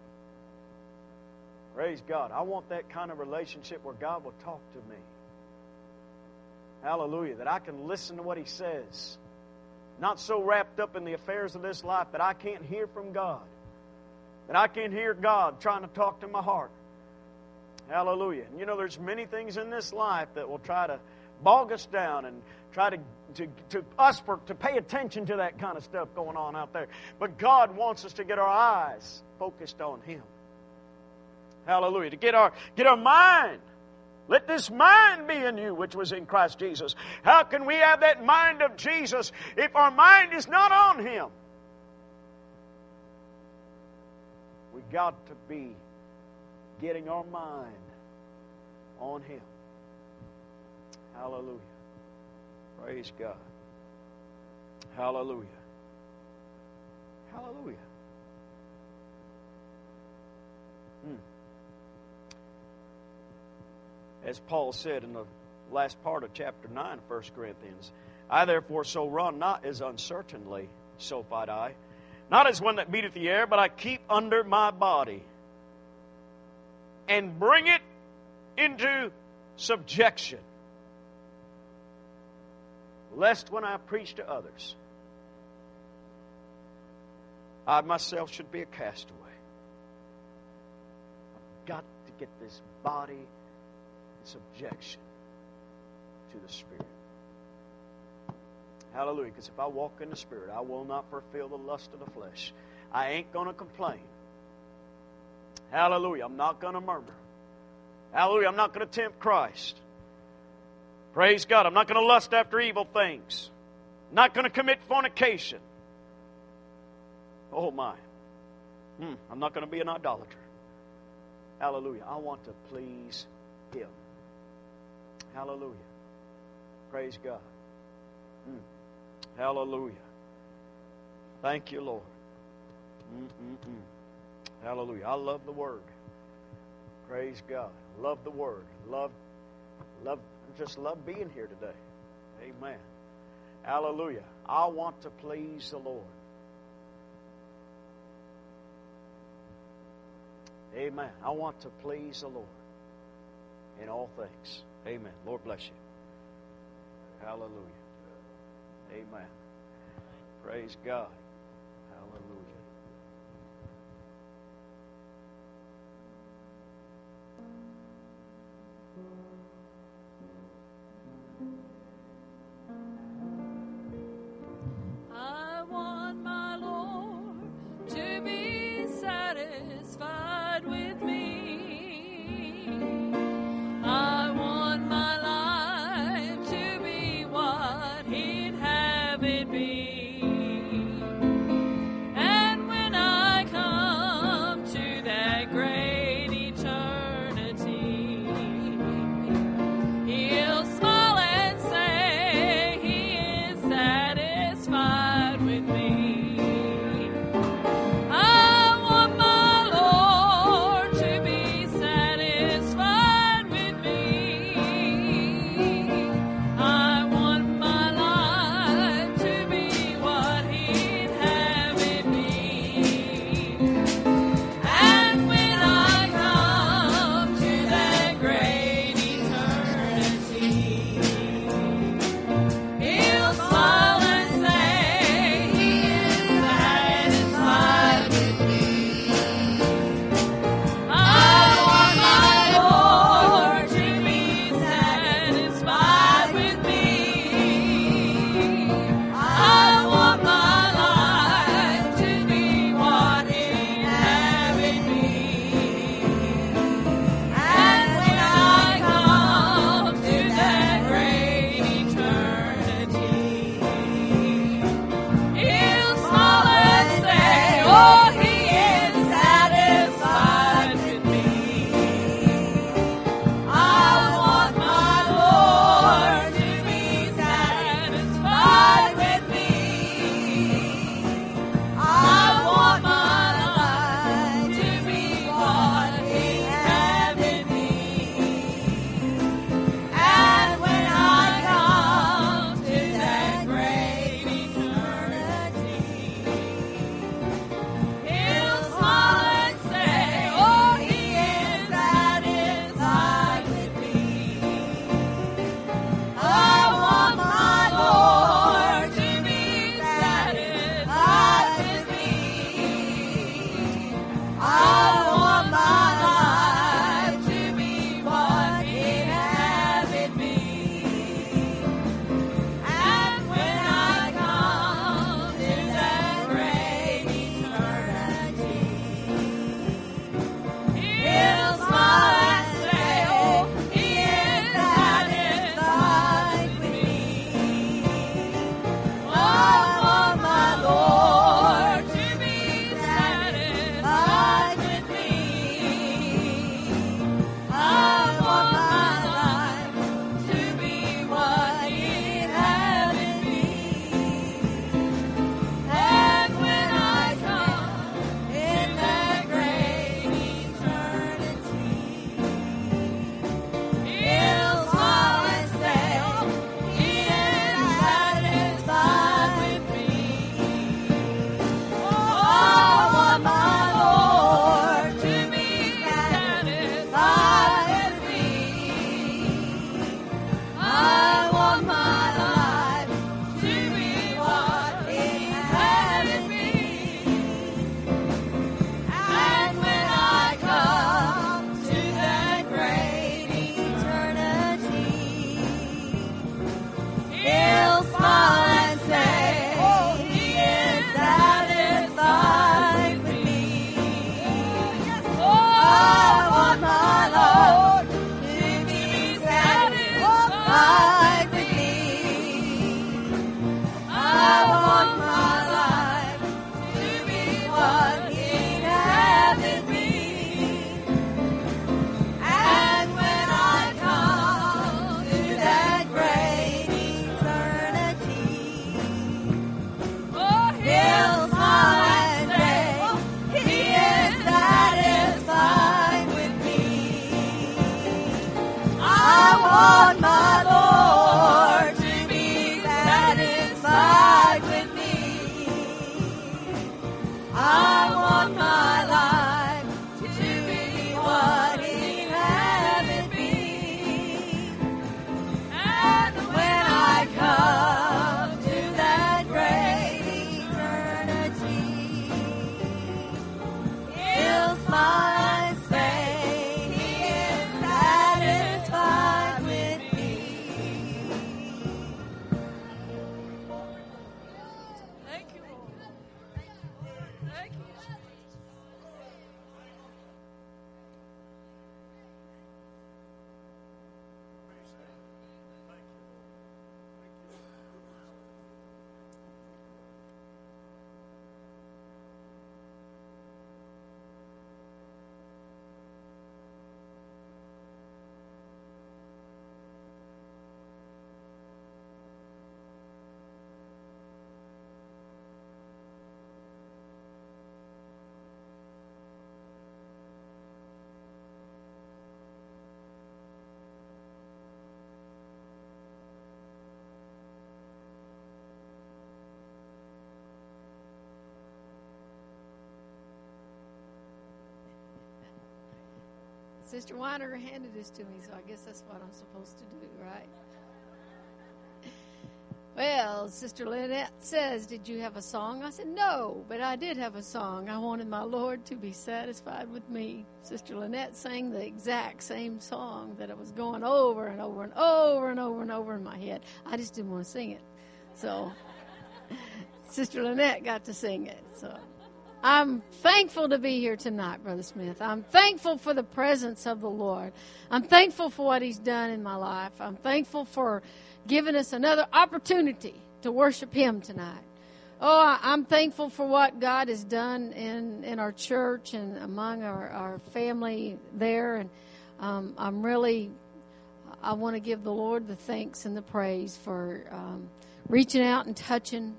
Praise God. I want that kind of relationship where God will talk to me. Hallelujah. That I can listen to what He says. Not so wrapped up in the affairs of this life that I can't hear from God. That I can't hear God trying to talk to my heart. Hallelujah. And you know, there's many things in this life that will try to bog us down and try to pay attention to that kind of stuff going on out there. But God wants us to get our eyes focused on Him. Hallelujah. To get our mind. Let this mind be in you, which was in Christ Jesus. How can we have that mind of Jesus if our mind is not on Him? We got to be getting our mind on Him. Hallelujah. Praise God. Hallelujah. Hallelujah. As Paul said in the last part of chapter 9 of 1 Corinthians, I therefore so run not as uncertainly, so fight I, Not as one that beateth the air, but I keep under my body, and bring it into subjection, lest when I preach to others, I myself should be a castaway. I've got to get this body in subjection to the Spirit. Hallelujah. Because if I walk in the Spirit, I will not fulfill the lust of the flesh. I ain't going to complain. Hallelujah. I'm not going to murmur. Hallelujah. I'm not going to tempt Christ. Praise God. I'm not going to lust after evil things. I'm not going to commit fornication. Oh my. I'm not going to be an idolater. Hallelujah. I want to please Him. Hallelujah. Praise God. Hallelujah. Thank you, Lord. Hallelujah. I love the Word. Praise God. Love the Word. Just love being here today. Amen. Hallelujah. I want to please the Lord. Amen. I want to please the Lord in all things. Amen. Lord bless you. Hallelujah. Amen. Praise God. Hallelujah. I want my Lord to be satisfied with me. I want my life to be what He'd have it be. want my Lord to be satisfied with me. I want my life to be what He'd have it be. And when I come to that great eternity, He'll smile and say, He is satisfied with me. Thank you, Lord. Thank you. Sister Weiner handed this to me, so I guess that's what I'm supposed to do, right? Well, Sister Lynette says, did you have a song? I said, no, but I did have a song. I wanted my Lord to be satisfied with me. Sister Lynette sang the exact same song that it was going over and over and over and over and over in my head. I just didn't want to sing it. So Sister Lynette got to sing it, so... I'm thankful to be here tonight, Brother Smith. I'm thankful for the presence of the Lord. I'm thankful for what He's done in my life. I'm thankful for giving us another opportunity to worship Him tonight. Oh, I'm thankful for what God has done in our church and among our family there. And I want to give the Lord the thanks and the praise for reaching out and touching.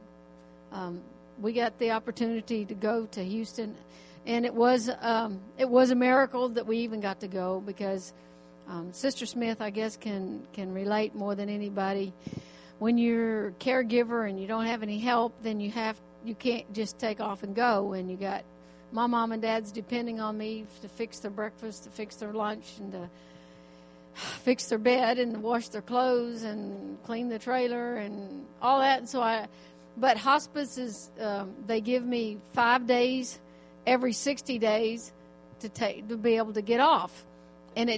We got the opportunity to go to Houston, and it was a miracle that we even got to go, because Sister Smith, I guess, can relate more than anybody. When you're a caregiver and you don't have any help, then you can't just take off and go. And you got my mom and dad's depending on me to fix their breakfast, to fix their lunch, and to fix their bed and wash their clothes and clean the trailer and all that. And so But hospice is, they give me 5 days every 60 days to be able to get off. And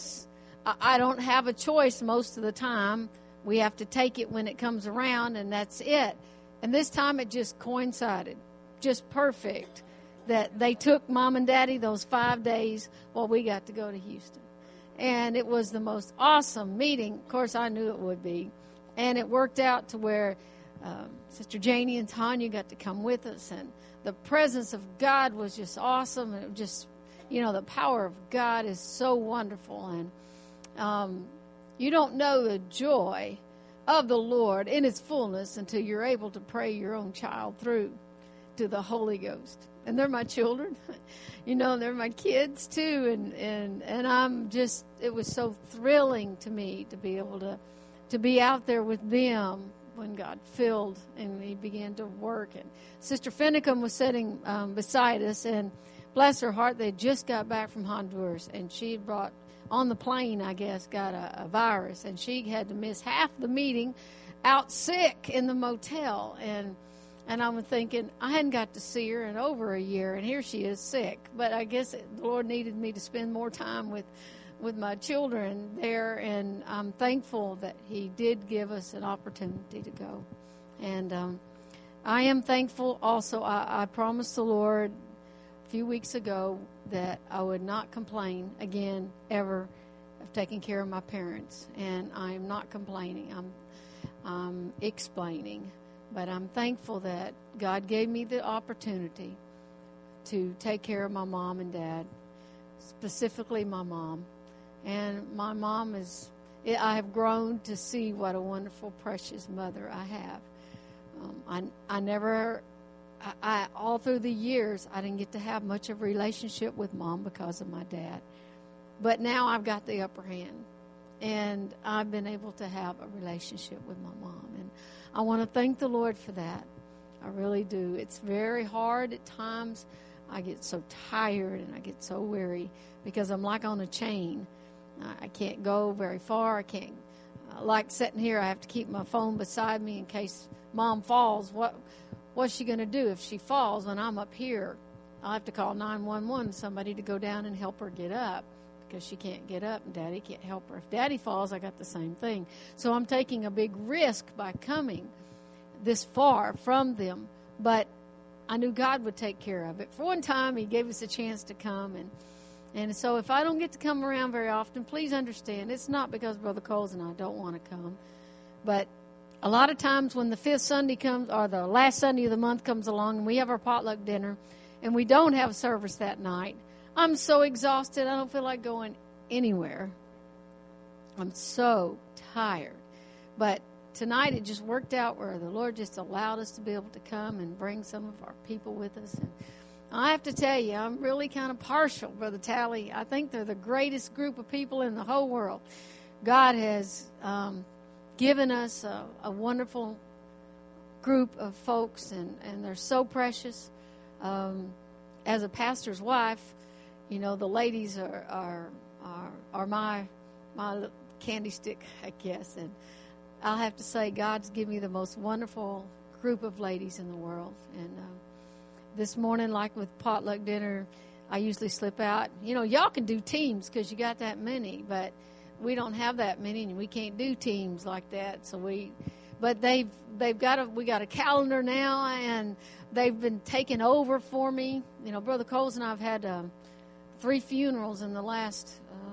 I don't have a choice most of the time. We have to take it when it comes around, and that's it. And this time it just coincided, just perfect, that they took Mom and Daddy those 5 days while we got to go to Houston. And it was the most awesome meeting. Of course, I knew it would be. And it worked out to where Sister Janie and Tanya got to come with us, and the presence of God was just awesome. And it just, the power of God is so wonderful, and you don't know the joy of the Lord in its fullness until you're able to pray your own child through to the Holy Ghost. And they're my children, they're my kids too, and I'm just, it was so thrilling to me to be able to be out there with them when God filled and He began to work. And Sister Finicum was sitting beside us, and bless her heart, they just got back from Honduras, and she had brought, on the plane, I guess, got a virus, and she had to miss half the meeting out sick in the motel. And I'm thinking, I hadn't got to see her in over a year, and here she is sick. But I guess the Lord needed me to spend more time with my children there, and I'm thankful that He did give us an opportunity to go. And I am thankful also. I promised the Lord a few weeks ago that I would not complain again ever of taking care of my parents, and I am not complaining. I'm explaining, but I'm thankful that God gave me the opportunity to take care of my mom and dad, specifically my mom. And my mom I have grown to see what a wonderful, precious mother I have. All through the years, I didn't get to have much of a relationship with Mom because of my dad. But now I've got the upper hand. And I've been able to have a relationship with my mom. And I want to thank the Lord for that. I really do. It's very hard at times. I get so tired and I get so weary because I'm like on a chain. I can't go very far. I can't, like sitting here, I have to keep my phone beside me in case Mom falls. What's she going to do if she falls when I'm up here? I'll have to call 911, somebody to go down and help her get up because she can't get up and Daddy can't help her. If Daddy falls, I got the same thing. So I'm taking a big risk by coming this far from them, but I knew God would take care of it. For one time, He gave us a chance to come, and so if I don't get to come around very often, please understand, it's not because Brother Coles and I don't want to come, but a lot of times when the fifth Sunday comes, or the last Sunday of the month comes along, and we have our potluck dinner, and we don't have service that night, I'm so exhausted, I don't feel like going anywhere. I'm so tired. But tonight it just worked out where the Lord just allowed us to be able to come and bring some of our people with us. And I have to tell you, I'm really kind of partial, Brother Tally. I think they're the greatest group of people in the whole world. God has given us a wonderful group of folks, and they're so precious. As a pastor's wife, you know, the ladies are my candy stick, I guess. And I'll have to say, God's given me the most wonderful group of ladies in the world. And this morning, like with potluck dinner, I usually slip out. You know, y'all can do teams because you got that many, but we don't have that many, and we can't do teams like that. So but we got a calendar now, and they've been taking over for me. You know, Brother Coles and I have had 3 funerals in the last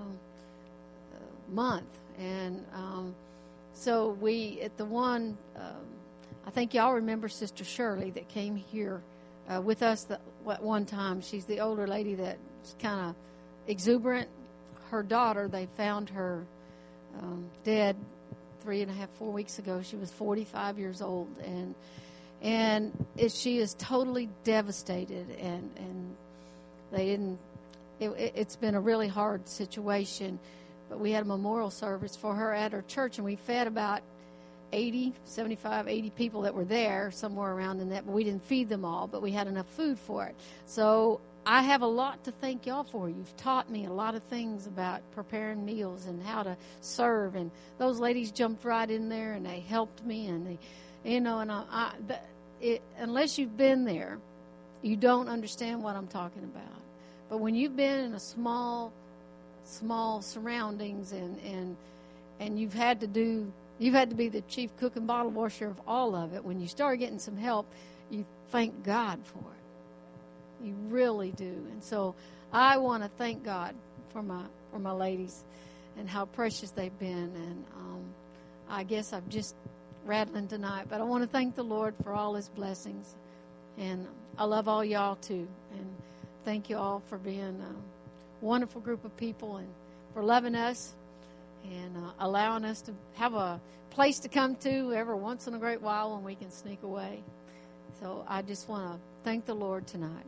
month, and so we at the one. I think y'all remember Sister Shirley that came here with us at one time. She's the older lady that's kind of exuberant. Her daughter, they found her dead 3.5, 4 weeks ago. She was 45 years old, and she is totally devastated, and they didn't. It's been a really hard situation, but we had a memorial service for her at her church, and we fed about 80 people that were there, somewhere around in that, but we didn't feed them all, but we had enough food for it. So I have a lot to thank y'all for. You've taught me a lot of things about preparing meals and how to serve, and those ladies jumped right in there, and they helped me, and they, you know, and unless you've been there, you don't understand what I'm talking about. But when you've been in a small surroundings, and you've had to be the chief cook and bottle washer of all of it, when you start getting some help, you thank God for it. You really do. And so I want to thank God for my ladies and how precious they've been. And I guess I'm just rattling tonight, but I want to thank the Lord for all His blessings. And I love all y'all too. And thank you all for being a wonderful group of people and for loving us and allowing us to have a place to come to every once in a great while when we can sneak away. So I just want to thank the Lord tonight.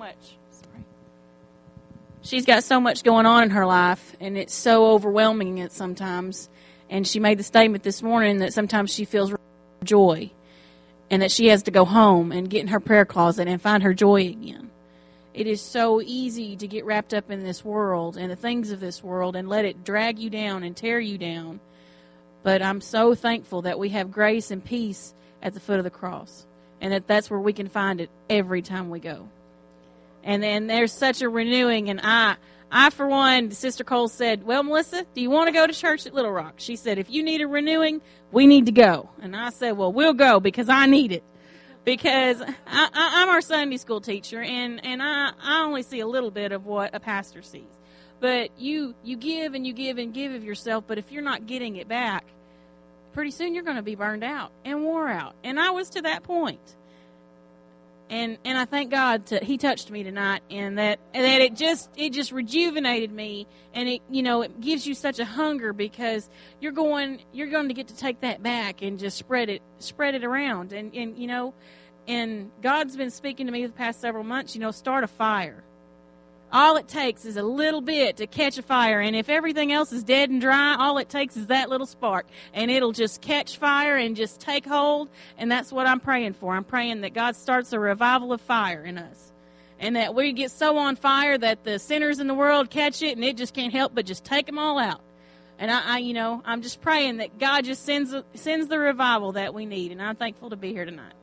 much. Sorry. She's got so much going on in her life, and it's so overwhelming at sometimes. And she made the statement this morning that sometimes she feels joy, and that she has to go home and get in her prayer closet and find her joy again. It is so easy to get wrapped up in this world and the things of this world and let it drag you down and tear you down. But I'm so thankful that we have grace and peace at the foot of the cross, and that's where we can find it every time we go. And then there's such a renewing, and I for one, Sister Cole said, well, Melissa, do you want to go to church at Little Rock? She said, if you need a renewing, we need to go. And I said, well, we'll go because I need it. Because I'm our Sunday school teacher, and I only see a little bit of what a pastor sees. But you give and you give and give of yourself, but if you're not getting it back, pretty soon you're going to be burned out and wore out. And I was to that point. And I thank God He touched me tonight, and that it just rejuvenated me, and it gives you such a hunger because you're going to get to take that back and just spread it around, and God's been speaking to me the past several months. Start a fire. All it takes is a little bit to catch a fire, and if everything else is dead and dry, all it takes is that little spark, and it'll just catch fire and just take hold, and that's what I'm praying for. I'm praying that God starts a revival of fire in us, and that we get so on fire that the sinners in the world catch it, and it just can't help but just take them all out. And I'm just praying that God just sends the revival that we need, and I'm thankful to be here tonight.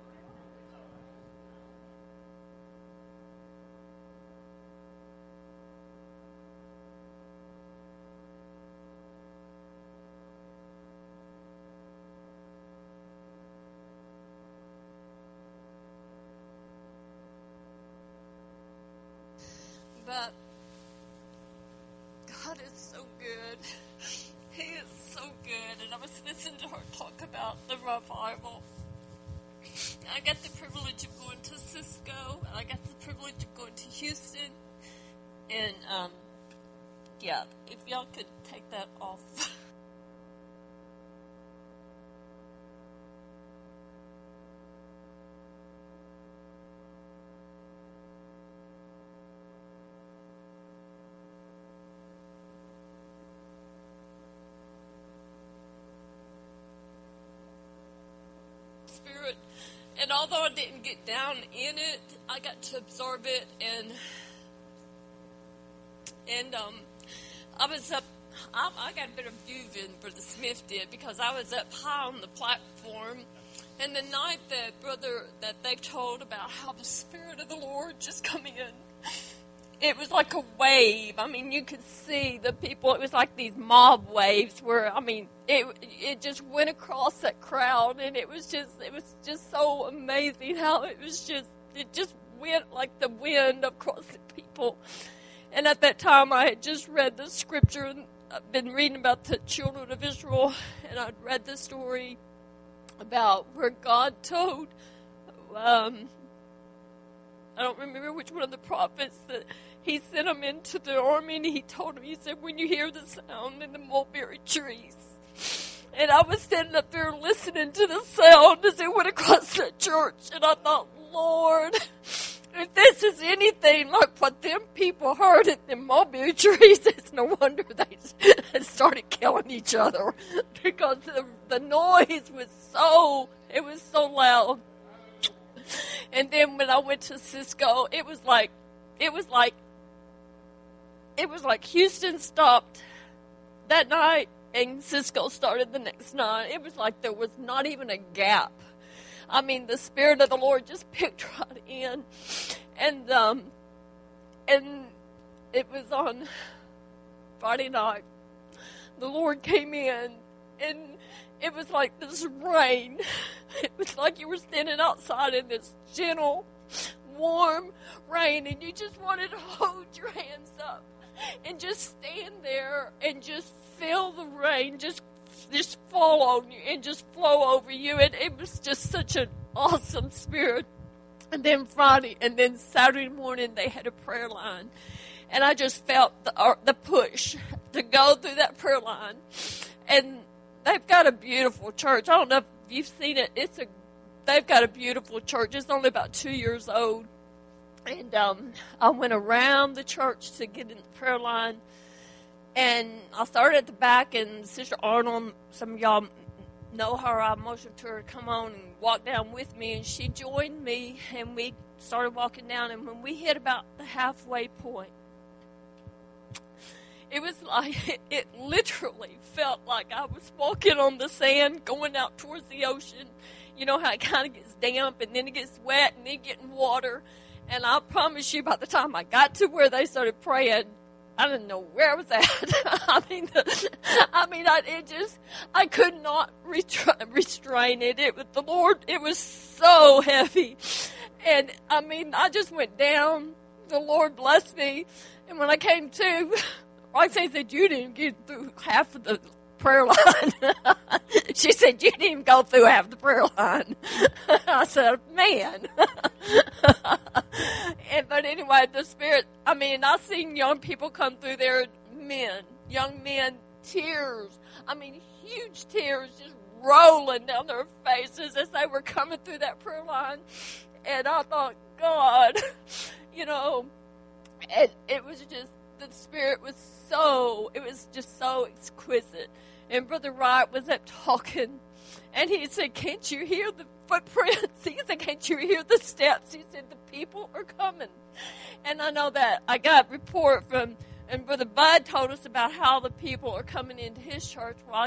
But God is so good. He is so good. And I was listening to her talk about the revival. I got the privilege of going to Cisco, and I got the privilege of going to Houston. And, if y'all could take that off. Spirit, and although I didn't get down in it, I got to absorb it, and I was up. I got a better view than Brother Smith did because I was up high on the platform, and the night that they told about how the Spirit of the Lord just come in. It was like a wave. I mean, you could see the people. It was like these mob waves where, it just went across that crowd, and it was just so amazing how it just went like the wind across the people. And at that time, I had just read the scripture, and I've been reading about the children of Israel, and I'd read the story about where God told, I don't remember which one of the prophets, that he sent them into the army, and he told them, he said, when you hear the sound in the mulberry trees. And I was standing up there listening to the sound as it went across the church, and I thought, Lord, if this is anything like what them people heard at the mulberry trees, it's no wonder they started killing each other, because the noise was so loud. And then when I went to Cisco, it was like Houston stopped that night and Cisco started the next night. It was like there was not even a gap. I mean, the Spirit of the Lord just picked right in. And it was on Friday night. The Lord came in, and it was like this rain. It was like you were standing outside in this gentle, warm rain, and you just wanted to hold your hands up and just stand there and just feel the rain just fall on you and just flow over you. And it was just such an awesome spirit. And then Friday and then Saturday morning, they had a prayer line. And I just felt the push to go through that prayer line. And they've got a beautiful church. I don't know if you've seen it. They've got a beautiful church. It's only about 2 years old. And I went around the church to get in the prayer line. And I started at the back, and Sister Arnold, some of y'all know her, I motioned to her to come on and walk down with me, and she joined me, and we started walking down. And when we hit about the halfway point, it was like, it literally felt like I was walking on the sand going out towards the ocean. You know how it kind of gets damp, and then it gets wet, and then getting water. And I promise you, by the time I got to where they started praying, I didn't know where I was at. I could not restrain it. It was the Lord. It was so heavy. And I just went down. The Lord blessed me. And when I came to, Roxanne said, "You didn't get through half of the prayer line." She said, "You didn't even go through half the prayer line." I said, "Man." But anyway, the Spirit, I seen young people come through there, young men, tears. Huge tears just rolling down their faces as they were coming through that prayer line. And I thought, God, and it was just, the Spirit was just so exquisite. And Brother Wright was up talking, and he said, "Can't you hear the footprints?" He said, "Can't you hear the steps?" He said, "The people are coming." And I know that I got a report from, and Brother Bud told us about how the people are coming into his church. Well,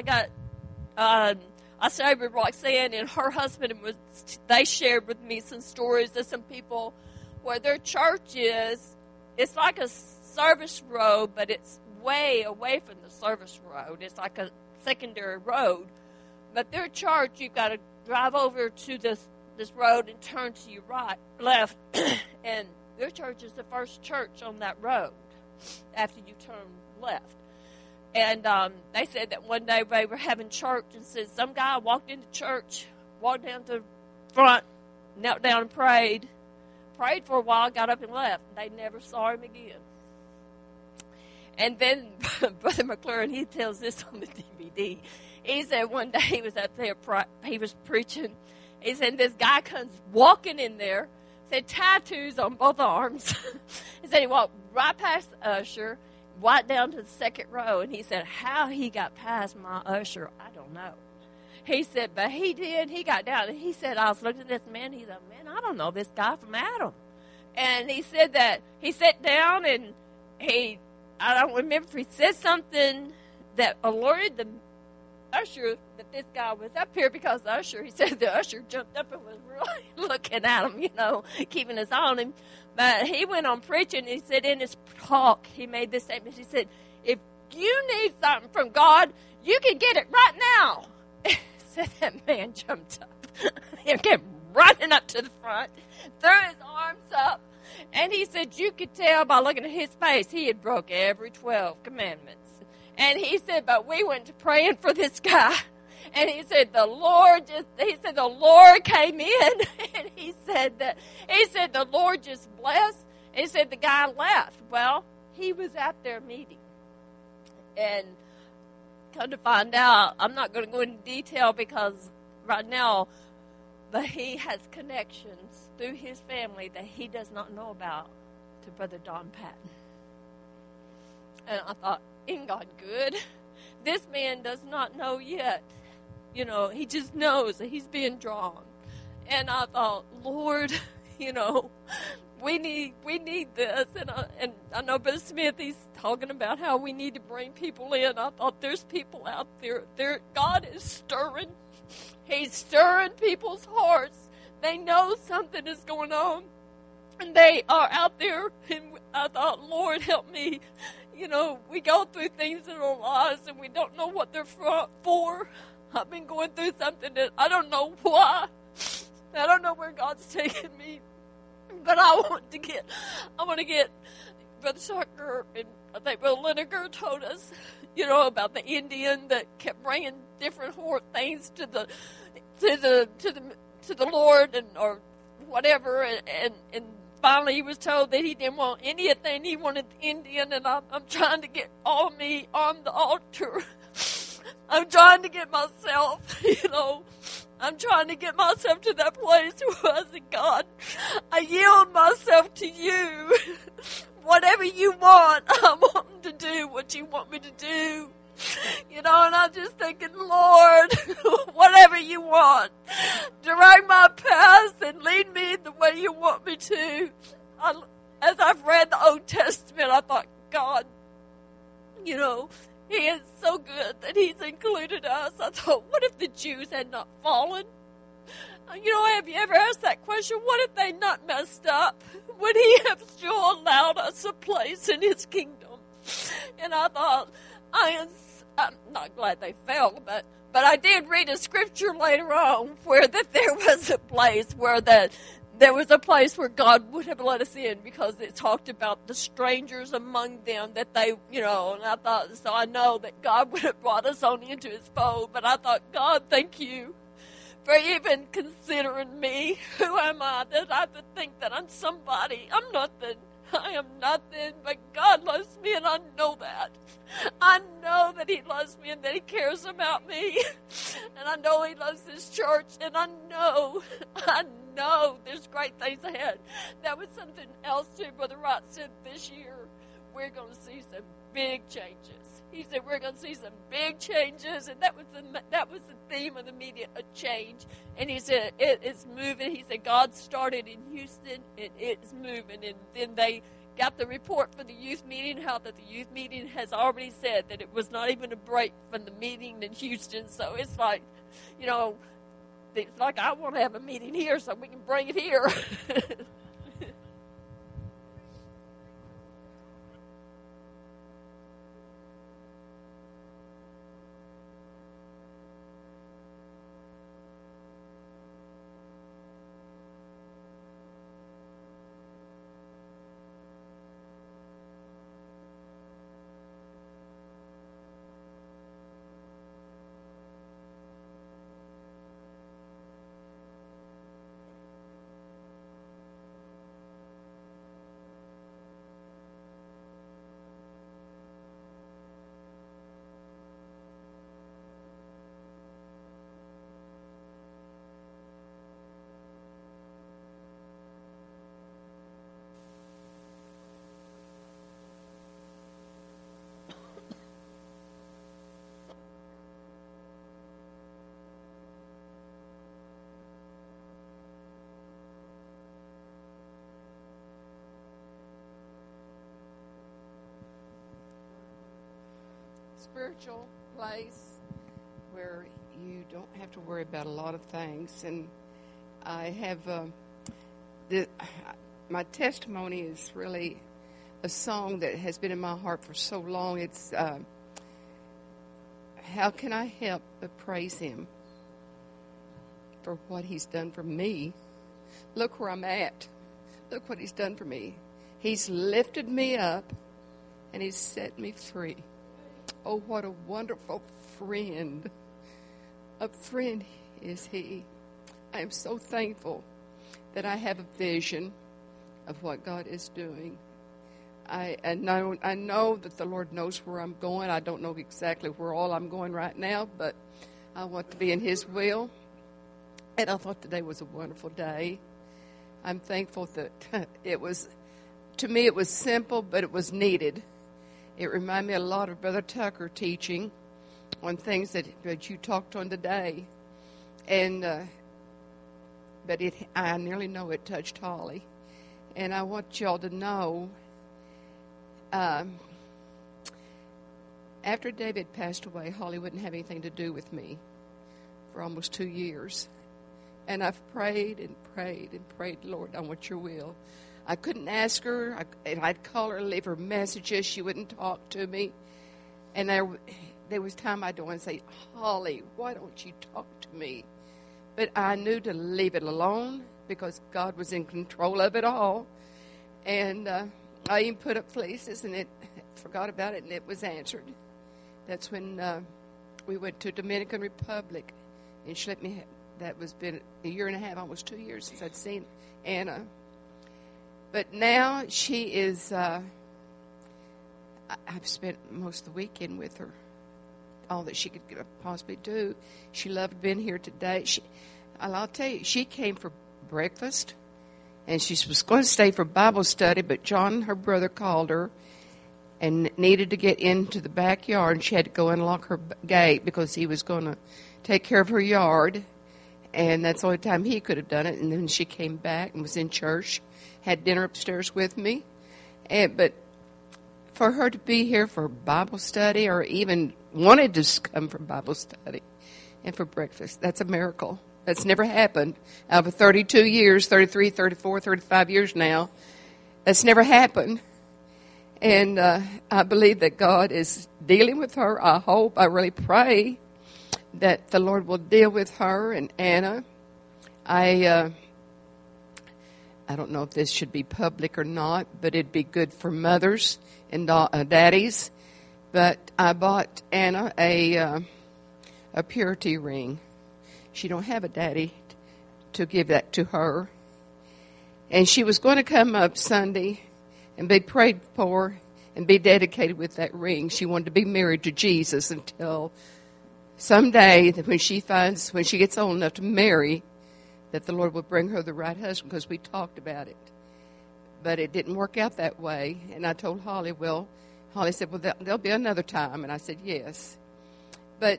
I stayed with Roxanne and her husband, and they shared with me some stories of some people where their church is, it's like a service road, but it's way away from the service road. It's like a secondary road. But their church, you've got to drive over to this road and turn to your left, and their church is the first church on that road after you turn left. And they said that one day they were having church, and said some guy walked into church, walked down to the front, knelt down and prayed for a while, got up and left. They never saw him again. And then Brother McLaurin, he tells this on the DVD. He said one day he was up there, he was preaching. He said this guy comes walking in there, said tattoos on both arms. He said he walked right past the usher, right down to the second row, and he said how he got past my usher, I don't know. He said, but he did. He got down, and he said, I was looking at this man. He said, "Man, I don't know this guy from Adam." And he said that he sat down, and I don't remember if he said something that alerted the usher that this guy was up here, because the usher, he said the usher jumped up and was really looking at him, keeping his eye on him. But he went on preaching. He said in his talk, he made this statement. He said, "If you need something from God, you can get it right now." Said that man jumped up. He came running up to the front, threw his arms up, and he said you could tell by looking at his face he had broke every 12 commandments. And he said, but we went to praying for this guy, and he said the Lord came in, and he said the Lord just blessed. And he said the guy left. Well, he was at their meeting, and come to find out, I'm not going to go into detail because right now, but he has connections through his family that he does not know about to Brother Don Patton. And I thought, ain't God good? This man does not know yet. He just knows that he's being drawn. And I thought, Lord, we need this. And I know Brother Smith, he's talking about how we need to bring people in. I thought there's people out there. God is stirring. He's stirring people's hearts. They know something is going on, and they are out there. And I thought, Lord, help me. We go through things in our lives, and we don't know what they're for. I've been going through something that I don't know why. I don't know where God's taking me. But I want to get Brother Tucker, and I think Brother Lineker told us, about the Indian that kept bringing different things to the Lord or whatever, and finally he was told that he didn't want anything. He wanted the Indian, and I'm trying to get all me on the altar. I'm trying to get myself, I'm trying to get myself to that place where I said, God, I yield myself to you. Whatever you want, I'm wanting to do what you want me to do. And I'm just thinking, Lord, whatever you want, direct my path and lead me the way you want me to. As I've read the Old Testament, I thought, God, He is so good that He's included us. I thought, what if the Jews had not fallen? Have you ever asked that question? What if they not messed up? Would He have still allowed us a place in His kingdom? And I thought, I'm not glad they fell, but I did read a scripture later on where that there was a place where God would have let us in, because it talked about the strangers among them that they, and I thought, so I know that God would have brought us on into His fold, but I thought, God, thank you for even considering me. Who am I that I would think that I'm somebody? I'm nothing. I am nothing, but God loves me, and I know that. I know that He loves me and that He cares about me. And I know He loves this church, and I know there's great things ahead. That was something else too, Brother Wright said this year, we're going to see some big changes. He said we're going to see some big changes, and that was the theme of the media, a change. And he said it is moving. He said God started in Houston, and it's moving. And then they got the report for the youth meeting, how that the youth meeting has already said that it was not even a break from the meeting in Houston. So it's like, it's like I want to have a meeting here so we can bring it here. Spiritual place where you don't have to worry about a lot of things. And I have my testimony is really a song that has been in my heart for so long. It's how can I help but praise Him for what He's done for me? Look where I'm at. Look what He's done for me. He's lifted me up and He's set me free. Oh, what a wonderful friend. A friend is He. I am so thankful that I have a vision of what God is doing. I know that the Lord knows where I'm going. I don't know exactly where all I'm going right now, but I want to be in His will. And I thought today was a wonderful day. I'm thankful that it was simple, but it was needed. It reminded me a lot of Brother Tucker teaching on things that you talked on today. And but I nearly know it touched Holly. And I want y'all to know, after David passed away, Holly wouldn't have anything to do with me for almost 2 years. And I've prayed and prayed and prayed, Lord, I want your will. I couldn't ask her, and I'd call her, leave her messages. She wouldn't talk to me. And there was time I'd go and say, Holly, why don't you talk to me? But I knew to leave it alone because God was in control of it all. And I even put up places, and forgot about it, and it was answered. That's when we went to Dominican Republic, and she let me. That was been a year and a half, almost 2 years since I'd seen Anna. But now she is, I've spent most of the weekend with her all that she could possibly do. She loved being here today. I'll tell you, she came for breakfast, and she was going to stay for Bible study, but John, her brother, called her and needed to get into the backyard, and she had to go unlock her gate because he was going to take care of her yard, and that's the only time he could have done it. And then she came back and was in church, had dinner upstairs with me. But for her to be here for Bible study, or even wanted to come for Bible study and for breakfast, that's a miracle. That's never happened. Out of 32 years, 33, 34, 35 years now, that's never happened. And I believe that God is dealing with her. I hope, I really pray that the Lord will deal with her and Anna. I don't know if this should be public or not, but it'd be good for mothers and daddies. But I bought Anna a purity ring. She don't have a daddy to give that to her. And she was going to come up Sunday and be prayed for and be dedicated with that ring. She wanted to be married to Jesus until someday that when she gets old enough to marry, that the Lord will bring her the right husband, because we talked about it. But it didn't work out that way. And I told Holly, Holly said, well, there'll be another time. And I said, yes. But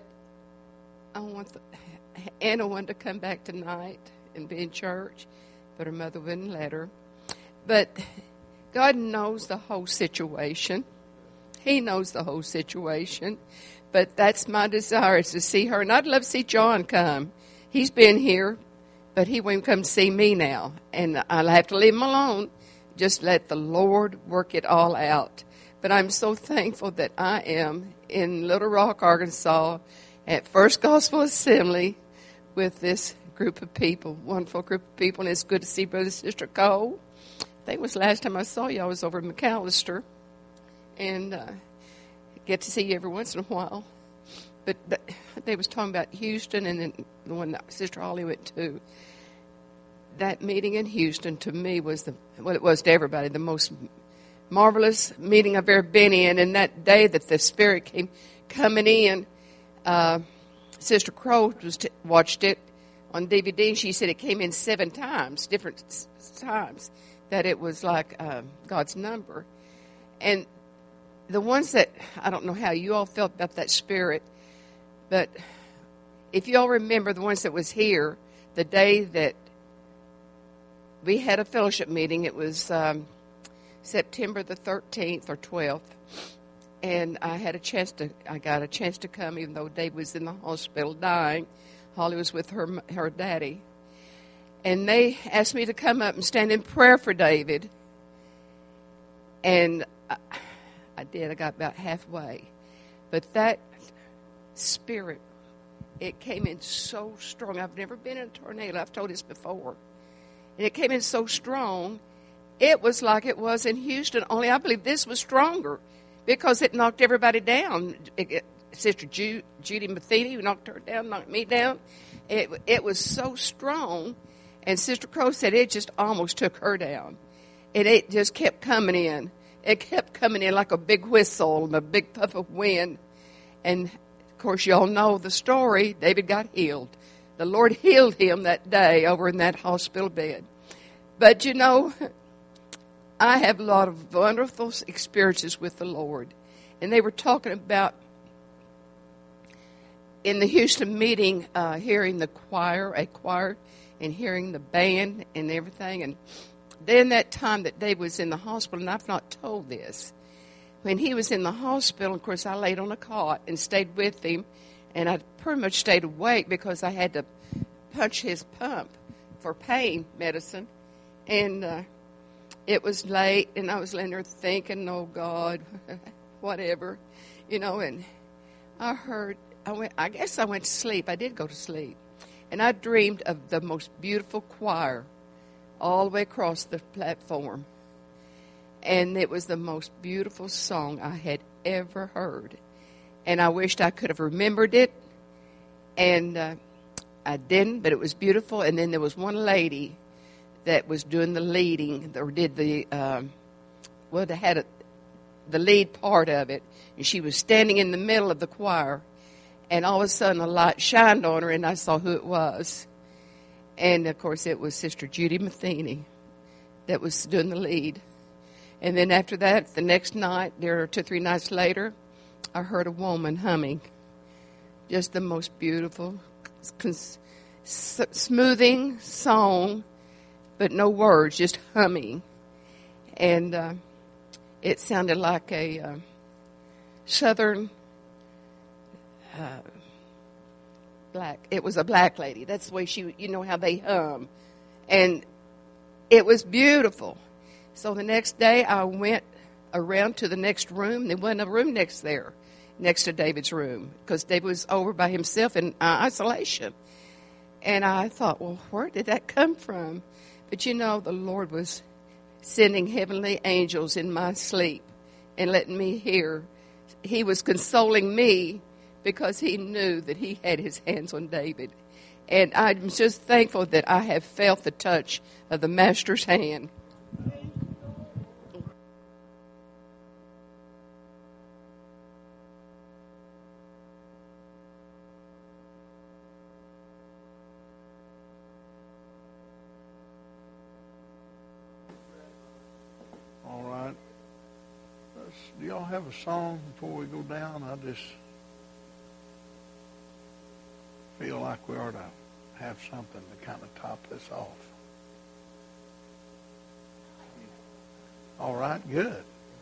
Anna wanted to come back tonight and be in church, but her mother wouldn't let her. But God knows the whole situation. He knows the whole situation. But that's my desire, is to see her. And I'd love to see John come. He's been here, but he won't come see me now. And I'll have to leave him alone. Just let the Lord work it all out. But I'm so thankful that I am in Little Rock, Arkansas, at First Gospel Assembly with this group of people, wonderful group of people. And it's good to see Brother and Sister Cole. I think it was the last time I saw you, I was over in McAllister. And get to see you every once in a while. But they was talking about Houston, and then the one that Sister Holly went to. That meeting in Houston, to me, was it was to everybody, the most marvelous meeting I've ever been in. And that day that the Spirit came coming in, Sister Crow watched it on DVD, and she said it came in 7 times, different times, that it was like God's number. And the ones that, I don't know how you all felt about that Spirit, but if you all remember the ones that was here, the day that we had a fellowship meeting, it was September the 13th or 12th, and I got a chance to come, even though Dave was in the hospital dying. Holly was with her daddy. And they asked me to come up and stand in prayer for David. And I did. I got about halfway. But that Spirit, it came in so strong. I've never been in a tornado. I've told this before. And it came in so strong, it was like it was in Houston, only I believe this was stronger because it knocked everybody down. Sister Judy Matheny knocked her down, knocked me down. It was so strong. And Sister Crow said it just almost took her down. And it just kept coming in. It kept coming in like a big whistle and a big puff of wind. And, of course, you all know the story. David got healed. The Lord healed him that day over in that hospital bed. But, you know, I have a lot of wonderful experiences with the Lord. And they were talking about, in the Houston meeting, hearing a choir, and hearing the band and everything. And then that time that Dave was in the hospital, and I've not told this, when he was in the hospital, of course, I laid on a cot and stayed with him, and I pretty much stayed awake because I had to punch his pump for pain medicine. And it was late, and I was laying there thinking, oh, God, whatever, you know, and I guess I went to sleep. I did go to sleep. And I dreamed of the most beautiful choir all the way across the platform. And it was the most beautiful song I had ever heard. And I wished I could have remembered it. And I didn't, but it was beautiful. And then there was one lady that was doing the leading, or did the, they had the lead part of it. And she was standing in the middle of the choir. And all of a sudden a light shined on her, and I saw who it was. And, of course, it was Sister Judy Matheny that was doing the lead. And then after that, the next night, there were 2 or 3 nights later, I heard a woman humming. Just the most beautiful, smoothing song, but no words, just humming. And it sounded like a southern black. It was a black lady. That's the way she, you know how they hum. And it was beautiful. So the next day I went around to the next room. There wasn't a room next to David's room, because David was over by himself in isolation. And I thought, well, where did that come from? But you know, the Lord was sending heavenly angels in my sleep and letting me hear. He was consoling me because he knew that he had his hands on David. And I'm just thankful that I have felt the touch of the Master's hand. All right. Do y'all have a song before we go down? I just feel like we ought to have something to kind of top this off. All right, good.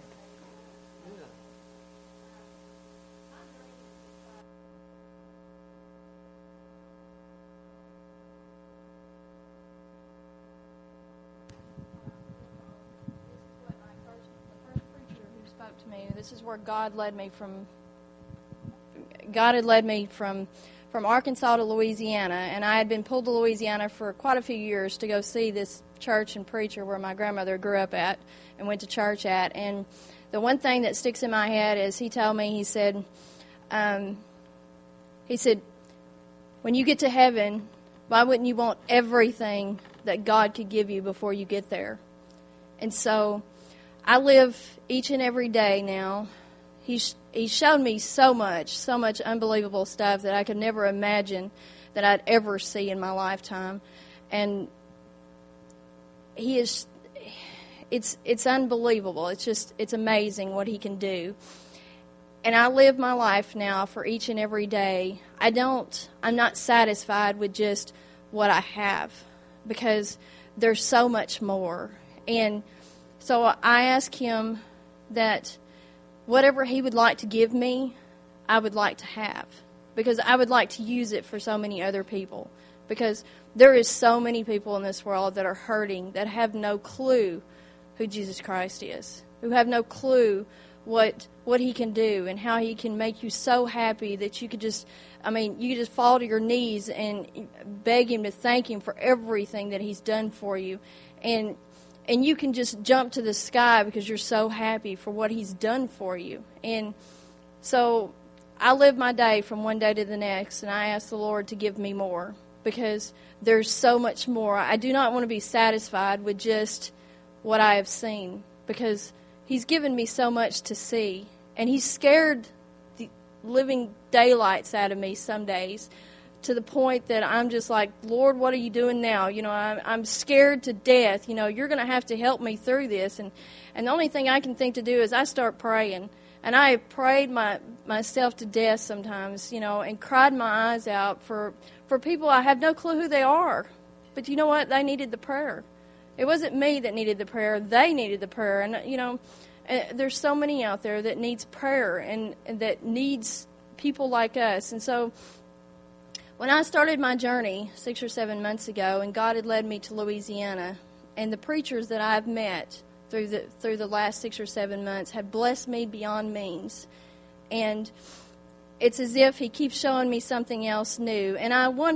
To me, this is where God led me from. God had led me from Arkansas to Louisiana, and I had been pulled to Louisiana for quite a few years to go see this church and preacher where my grandmother grew up at and went to church at. And the one thing that sticks in my head is he told me, he said, when you get to heaven, why wouldn't you want everything that God could give you before you get there? And so I live each and every day now. He's shown me so much unbelievable stuff that I could never imagine that I'd ever see in my lifetime. And it's unbelievable. It's amazing what he can do. And I live my life now for each and every day. I'm not satisfied with just what I have, because there's so much more. And so I ask him that whatever he would like to give me, I would like to have, because I would like to use it for so many other people. Because there is so many people in this world that are hurting, that have no clue who Jesus Christ is, who have no clue what he can do and how he can make you so happy that you could just fall to your knees and beg him to thank him for everything that he's done for you. And you can just jump to the sky because you're so happy for what he's done for you. And so I live my day from one day to the next, and I ask the Lord to give me more, because there's so much more. I do not want to be satisfied with just what I have seen, because he's given me so much to see. And he's scared the living daylights out of me some days, to the point that I'm just like, Lord, what are you doing now? You know, I'm scared to death. You know, you're going to have to help me through this. And the only thing I can think to do is I start praying. And I have prayed myself to death sometimes, you know, and cried my eyes out for people I have no clue who they are. But you know what? They needed the prayer. It wasn't me that needed the prayer. They needed the prayer. And, you know, there's so many out there that needs prayer and that needs people like us. And so when I started my journey 6 or 7 months ago, and God had led me to Louisiana, and the preachers that I've met through the last 6 or 7 months have blessed me beyond means. And it's as if he keeps showing me something else new. And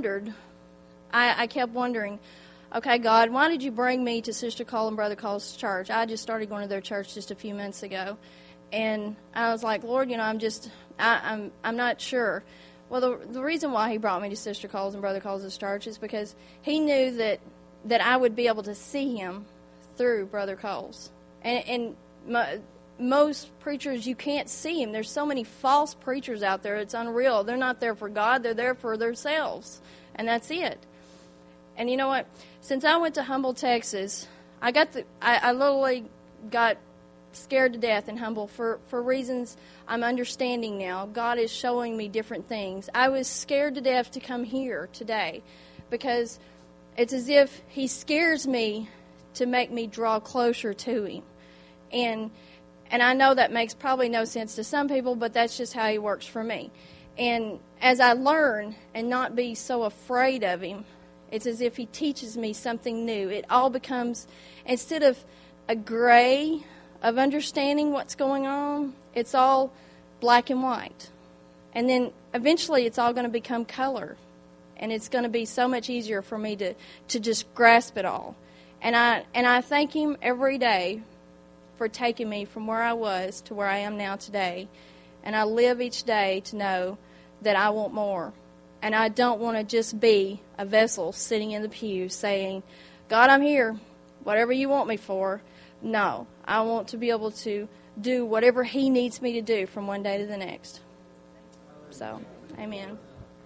I kept wondering, okay, God, why did you bring me to Sister Cole and Brother Cole's church? I just started going to their church just a few months ago. And I was like, Lord, you know, I'm not sure. Well, the reason why he brought me to Sister Cole's and Brother Cole's church is because he knew that I would be able to see him through Brother Cole's. And most preachers, you can't see them. There's so many false preachers out there. It's unreal. They're not there for God. They're there for themselves, and that's it. And you know what? Since I went to Humble, Texas, I literally got scared to death in Humble for reasons I'm understanding now. God is showing me different things. I was scared to death to come here today because it's as if He scares me to make me draw closer to Him. And I know that makes probably no sense to some people, but that's just how He works for me. And as I learn and not be so afraid of Him, it's as if He teaches me something new. It all becomes, instead of a gray of understanding what's going on, it's all black and white. And then eventually it's all going to become color. And it's going to be so much easier for me to just grasp it all. And I thank Him every day for taking me from where I was to where I am now today. And I live each day to know that I want more. And I don't want to just be a vessel sitting in the pew saying, God, I'm here, whatever you want me for. No, I want to be able to do whatever He needs me to do from one day to the next. So, amen.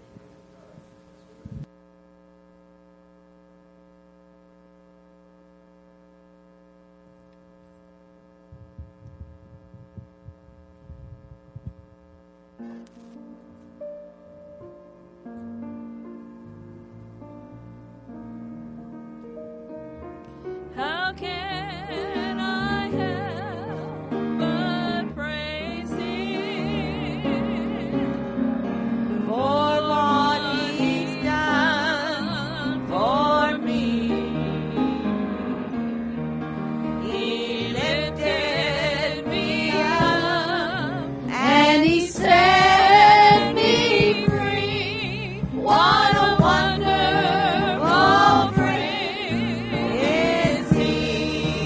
How can I help but praise Him for what He's done for me? He lifted me up and He set me free. What a wonderful friend is He.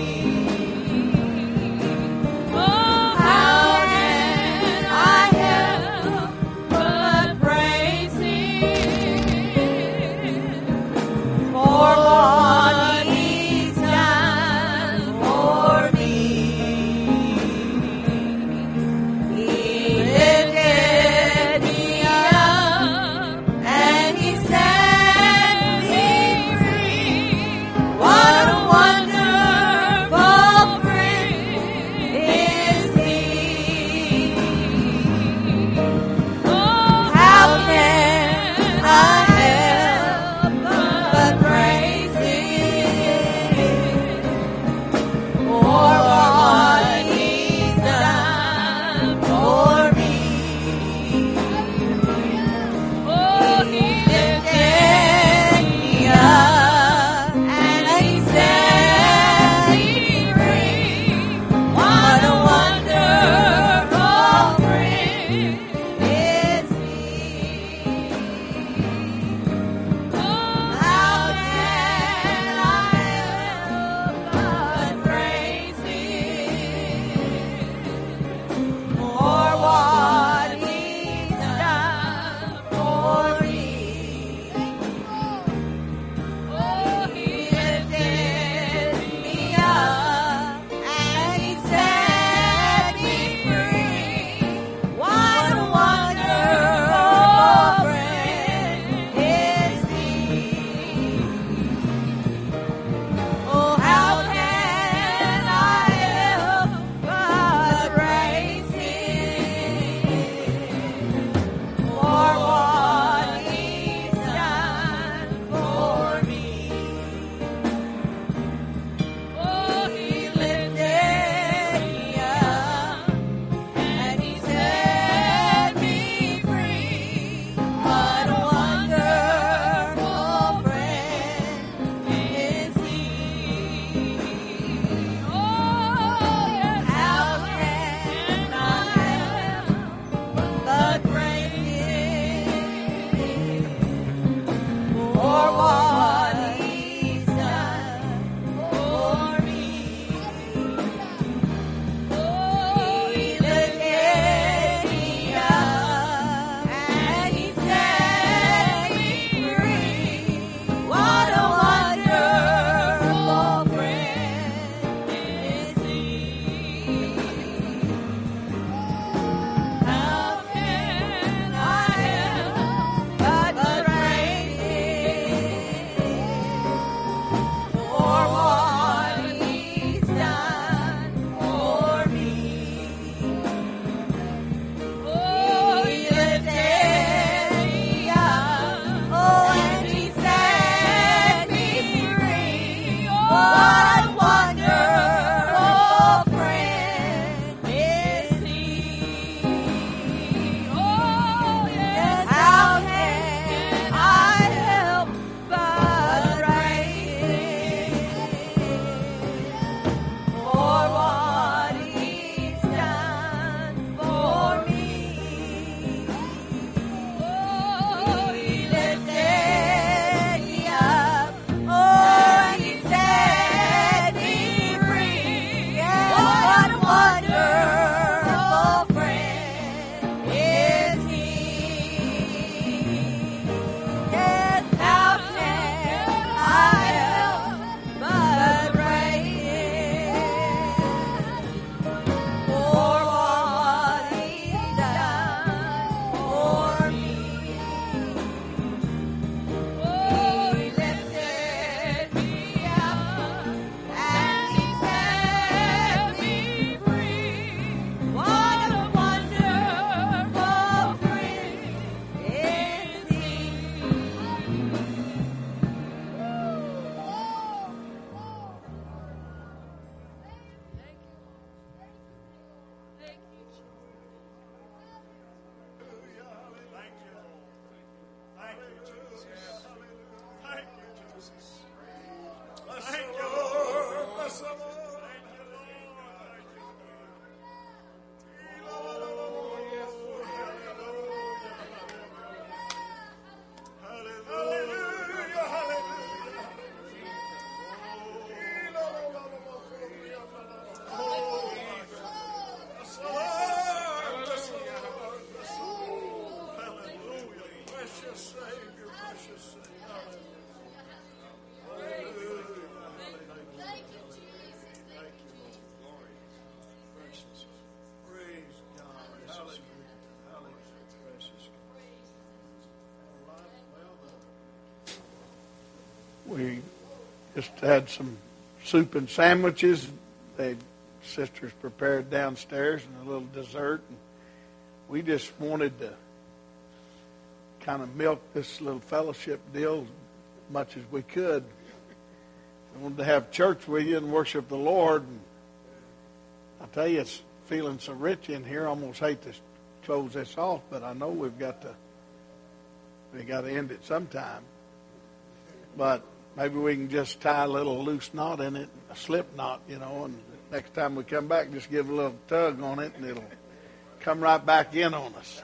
We just had some soup and sandwiches. Sisters prepared downstairs and a little dessert. And we just wanted to kind of milk this little fellowship deal as much as we could. We wanted to have church with you and worship the Lord. And I tell you, it's feeling so rich in here. I almost hate to close this off, but I know we got to end it sometime. But maybe we can just tie a little loose knot in it, a slip knot, and next time we come back, just give a little tug on it, and it'll come right back in on us.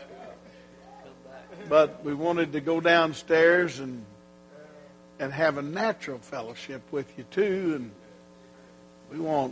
But we wanted to go downstairs and have a natural fellowship with you too, and we want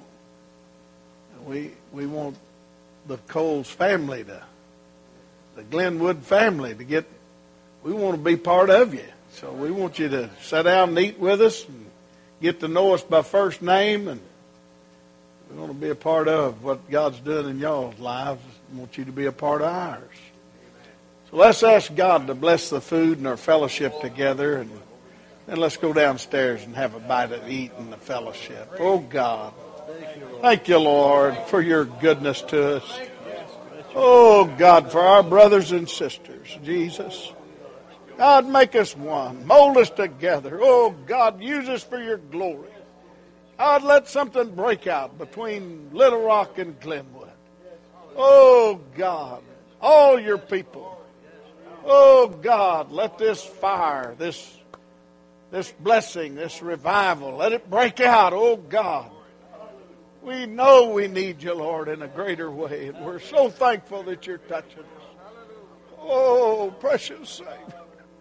the Coles family the Glenwood family we want to be part of you. So we want you to sit down and eat with us and get to know us by first name, and we want to be a part of what God's doing in y'all's lives. We want you to be a part of ours. So let's ask God to bless the food and our fellowship together, and then let's go downstairs and have a bite to eat in the fellowship. Oh God, thank you, Lord, for your goodness to us. Oh God, for our brothers and sisters, Jesus. God, make us one. Mold us together. Oh God, use us for your glory. God, let something break out between Little Rock and Glenwood. Oh God, all your people. Oh God, let this fire, this blessing, this revival, let it break out. Oh God, we know we need you, Lord, in a greater way. And we're so thankful that you're touching us. Oh, precious Savior.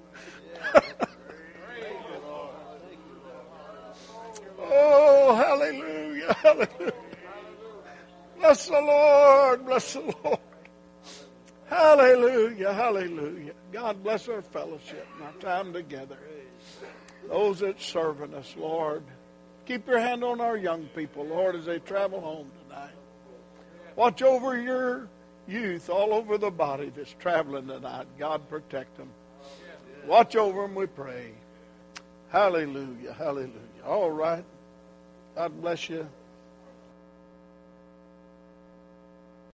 Oh, hallelujah, hallelujah. Bless the Lord, bless the Lord. Hallelujah, hallelujah. God bless our fellowship and our time together. Those that serving us, Lord. Keep your hand on our young people, Lord, as they travel home tonight. Watch over your youth all over the body that's traveling tonight. God, protect them. Watch over them, we pray. Hallelujah, hallelujah. All right. God bless you.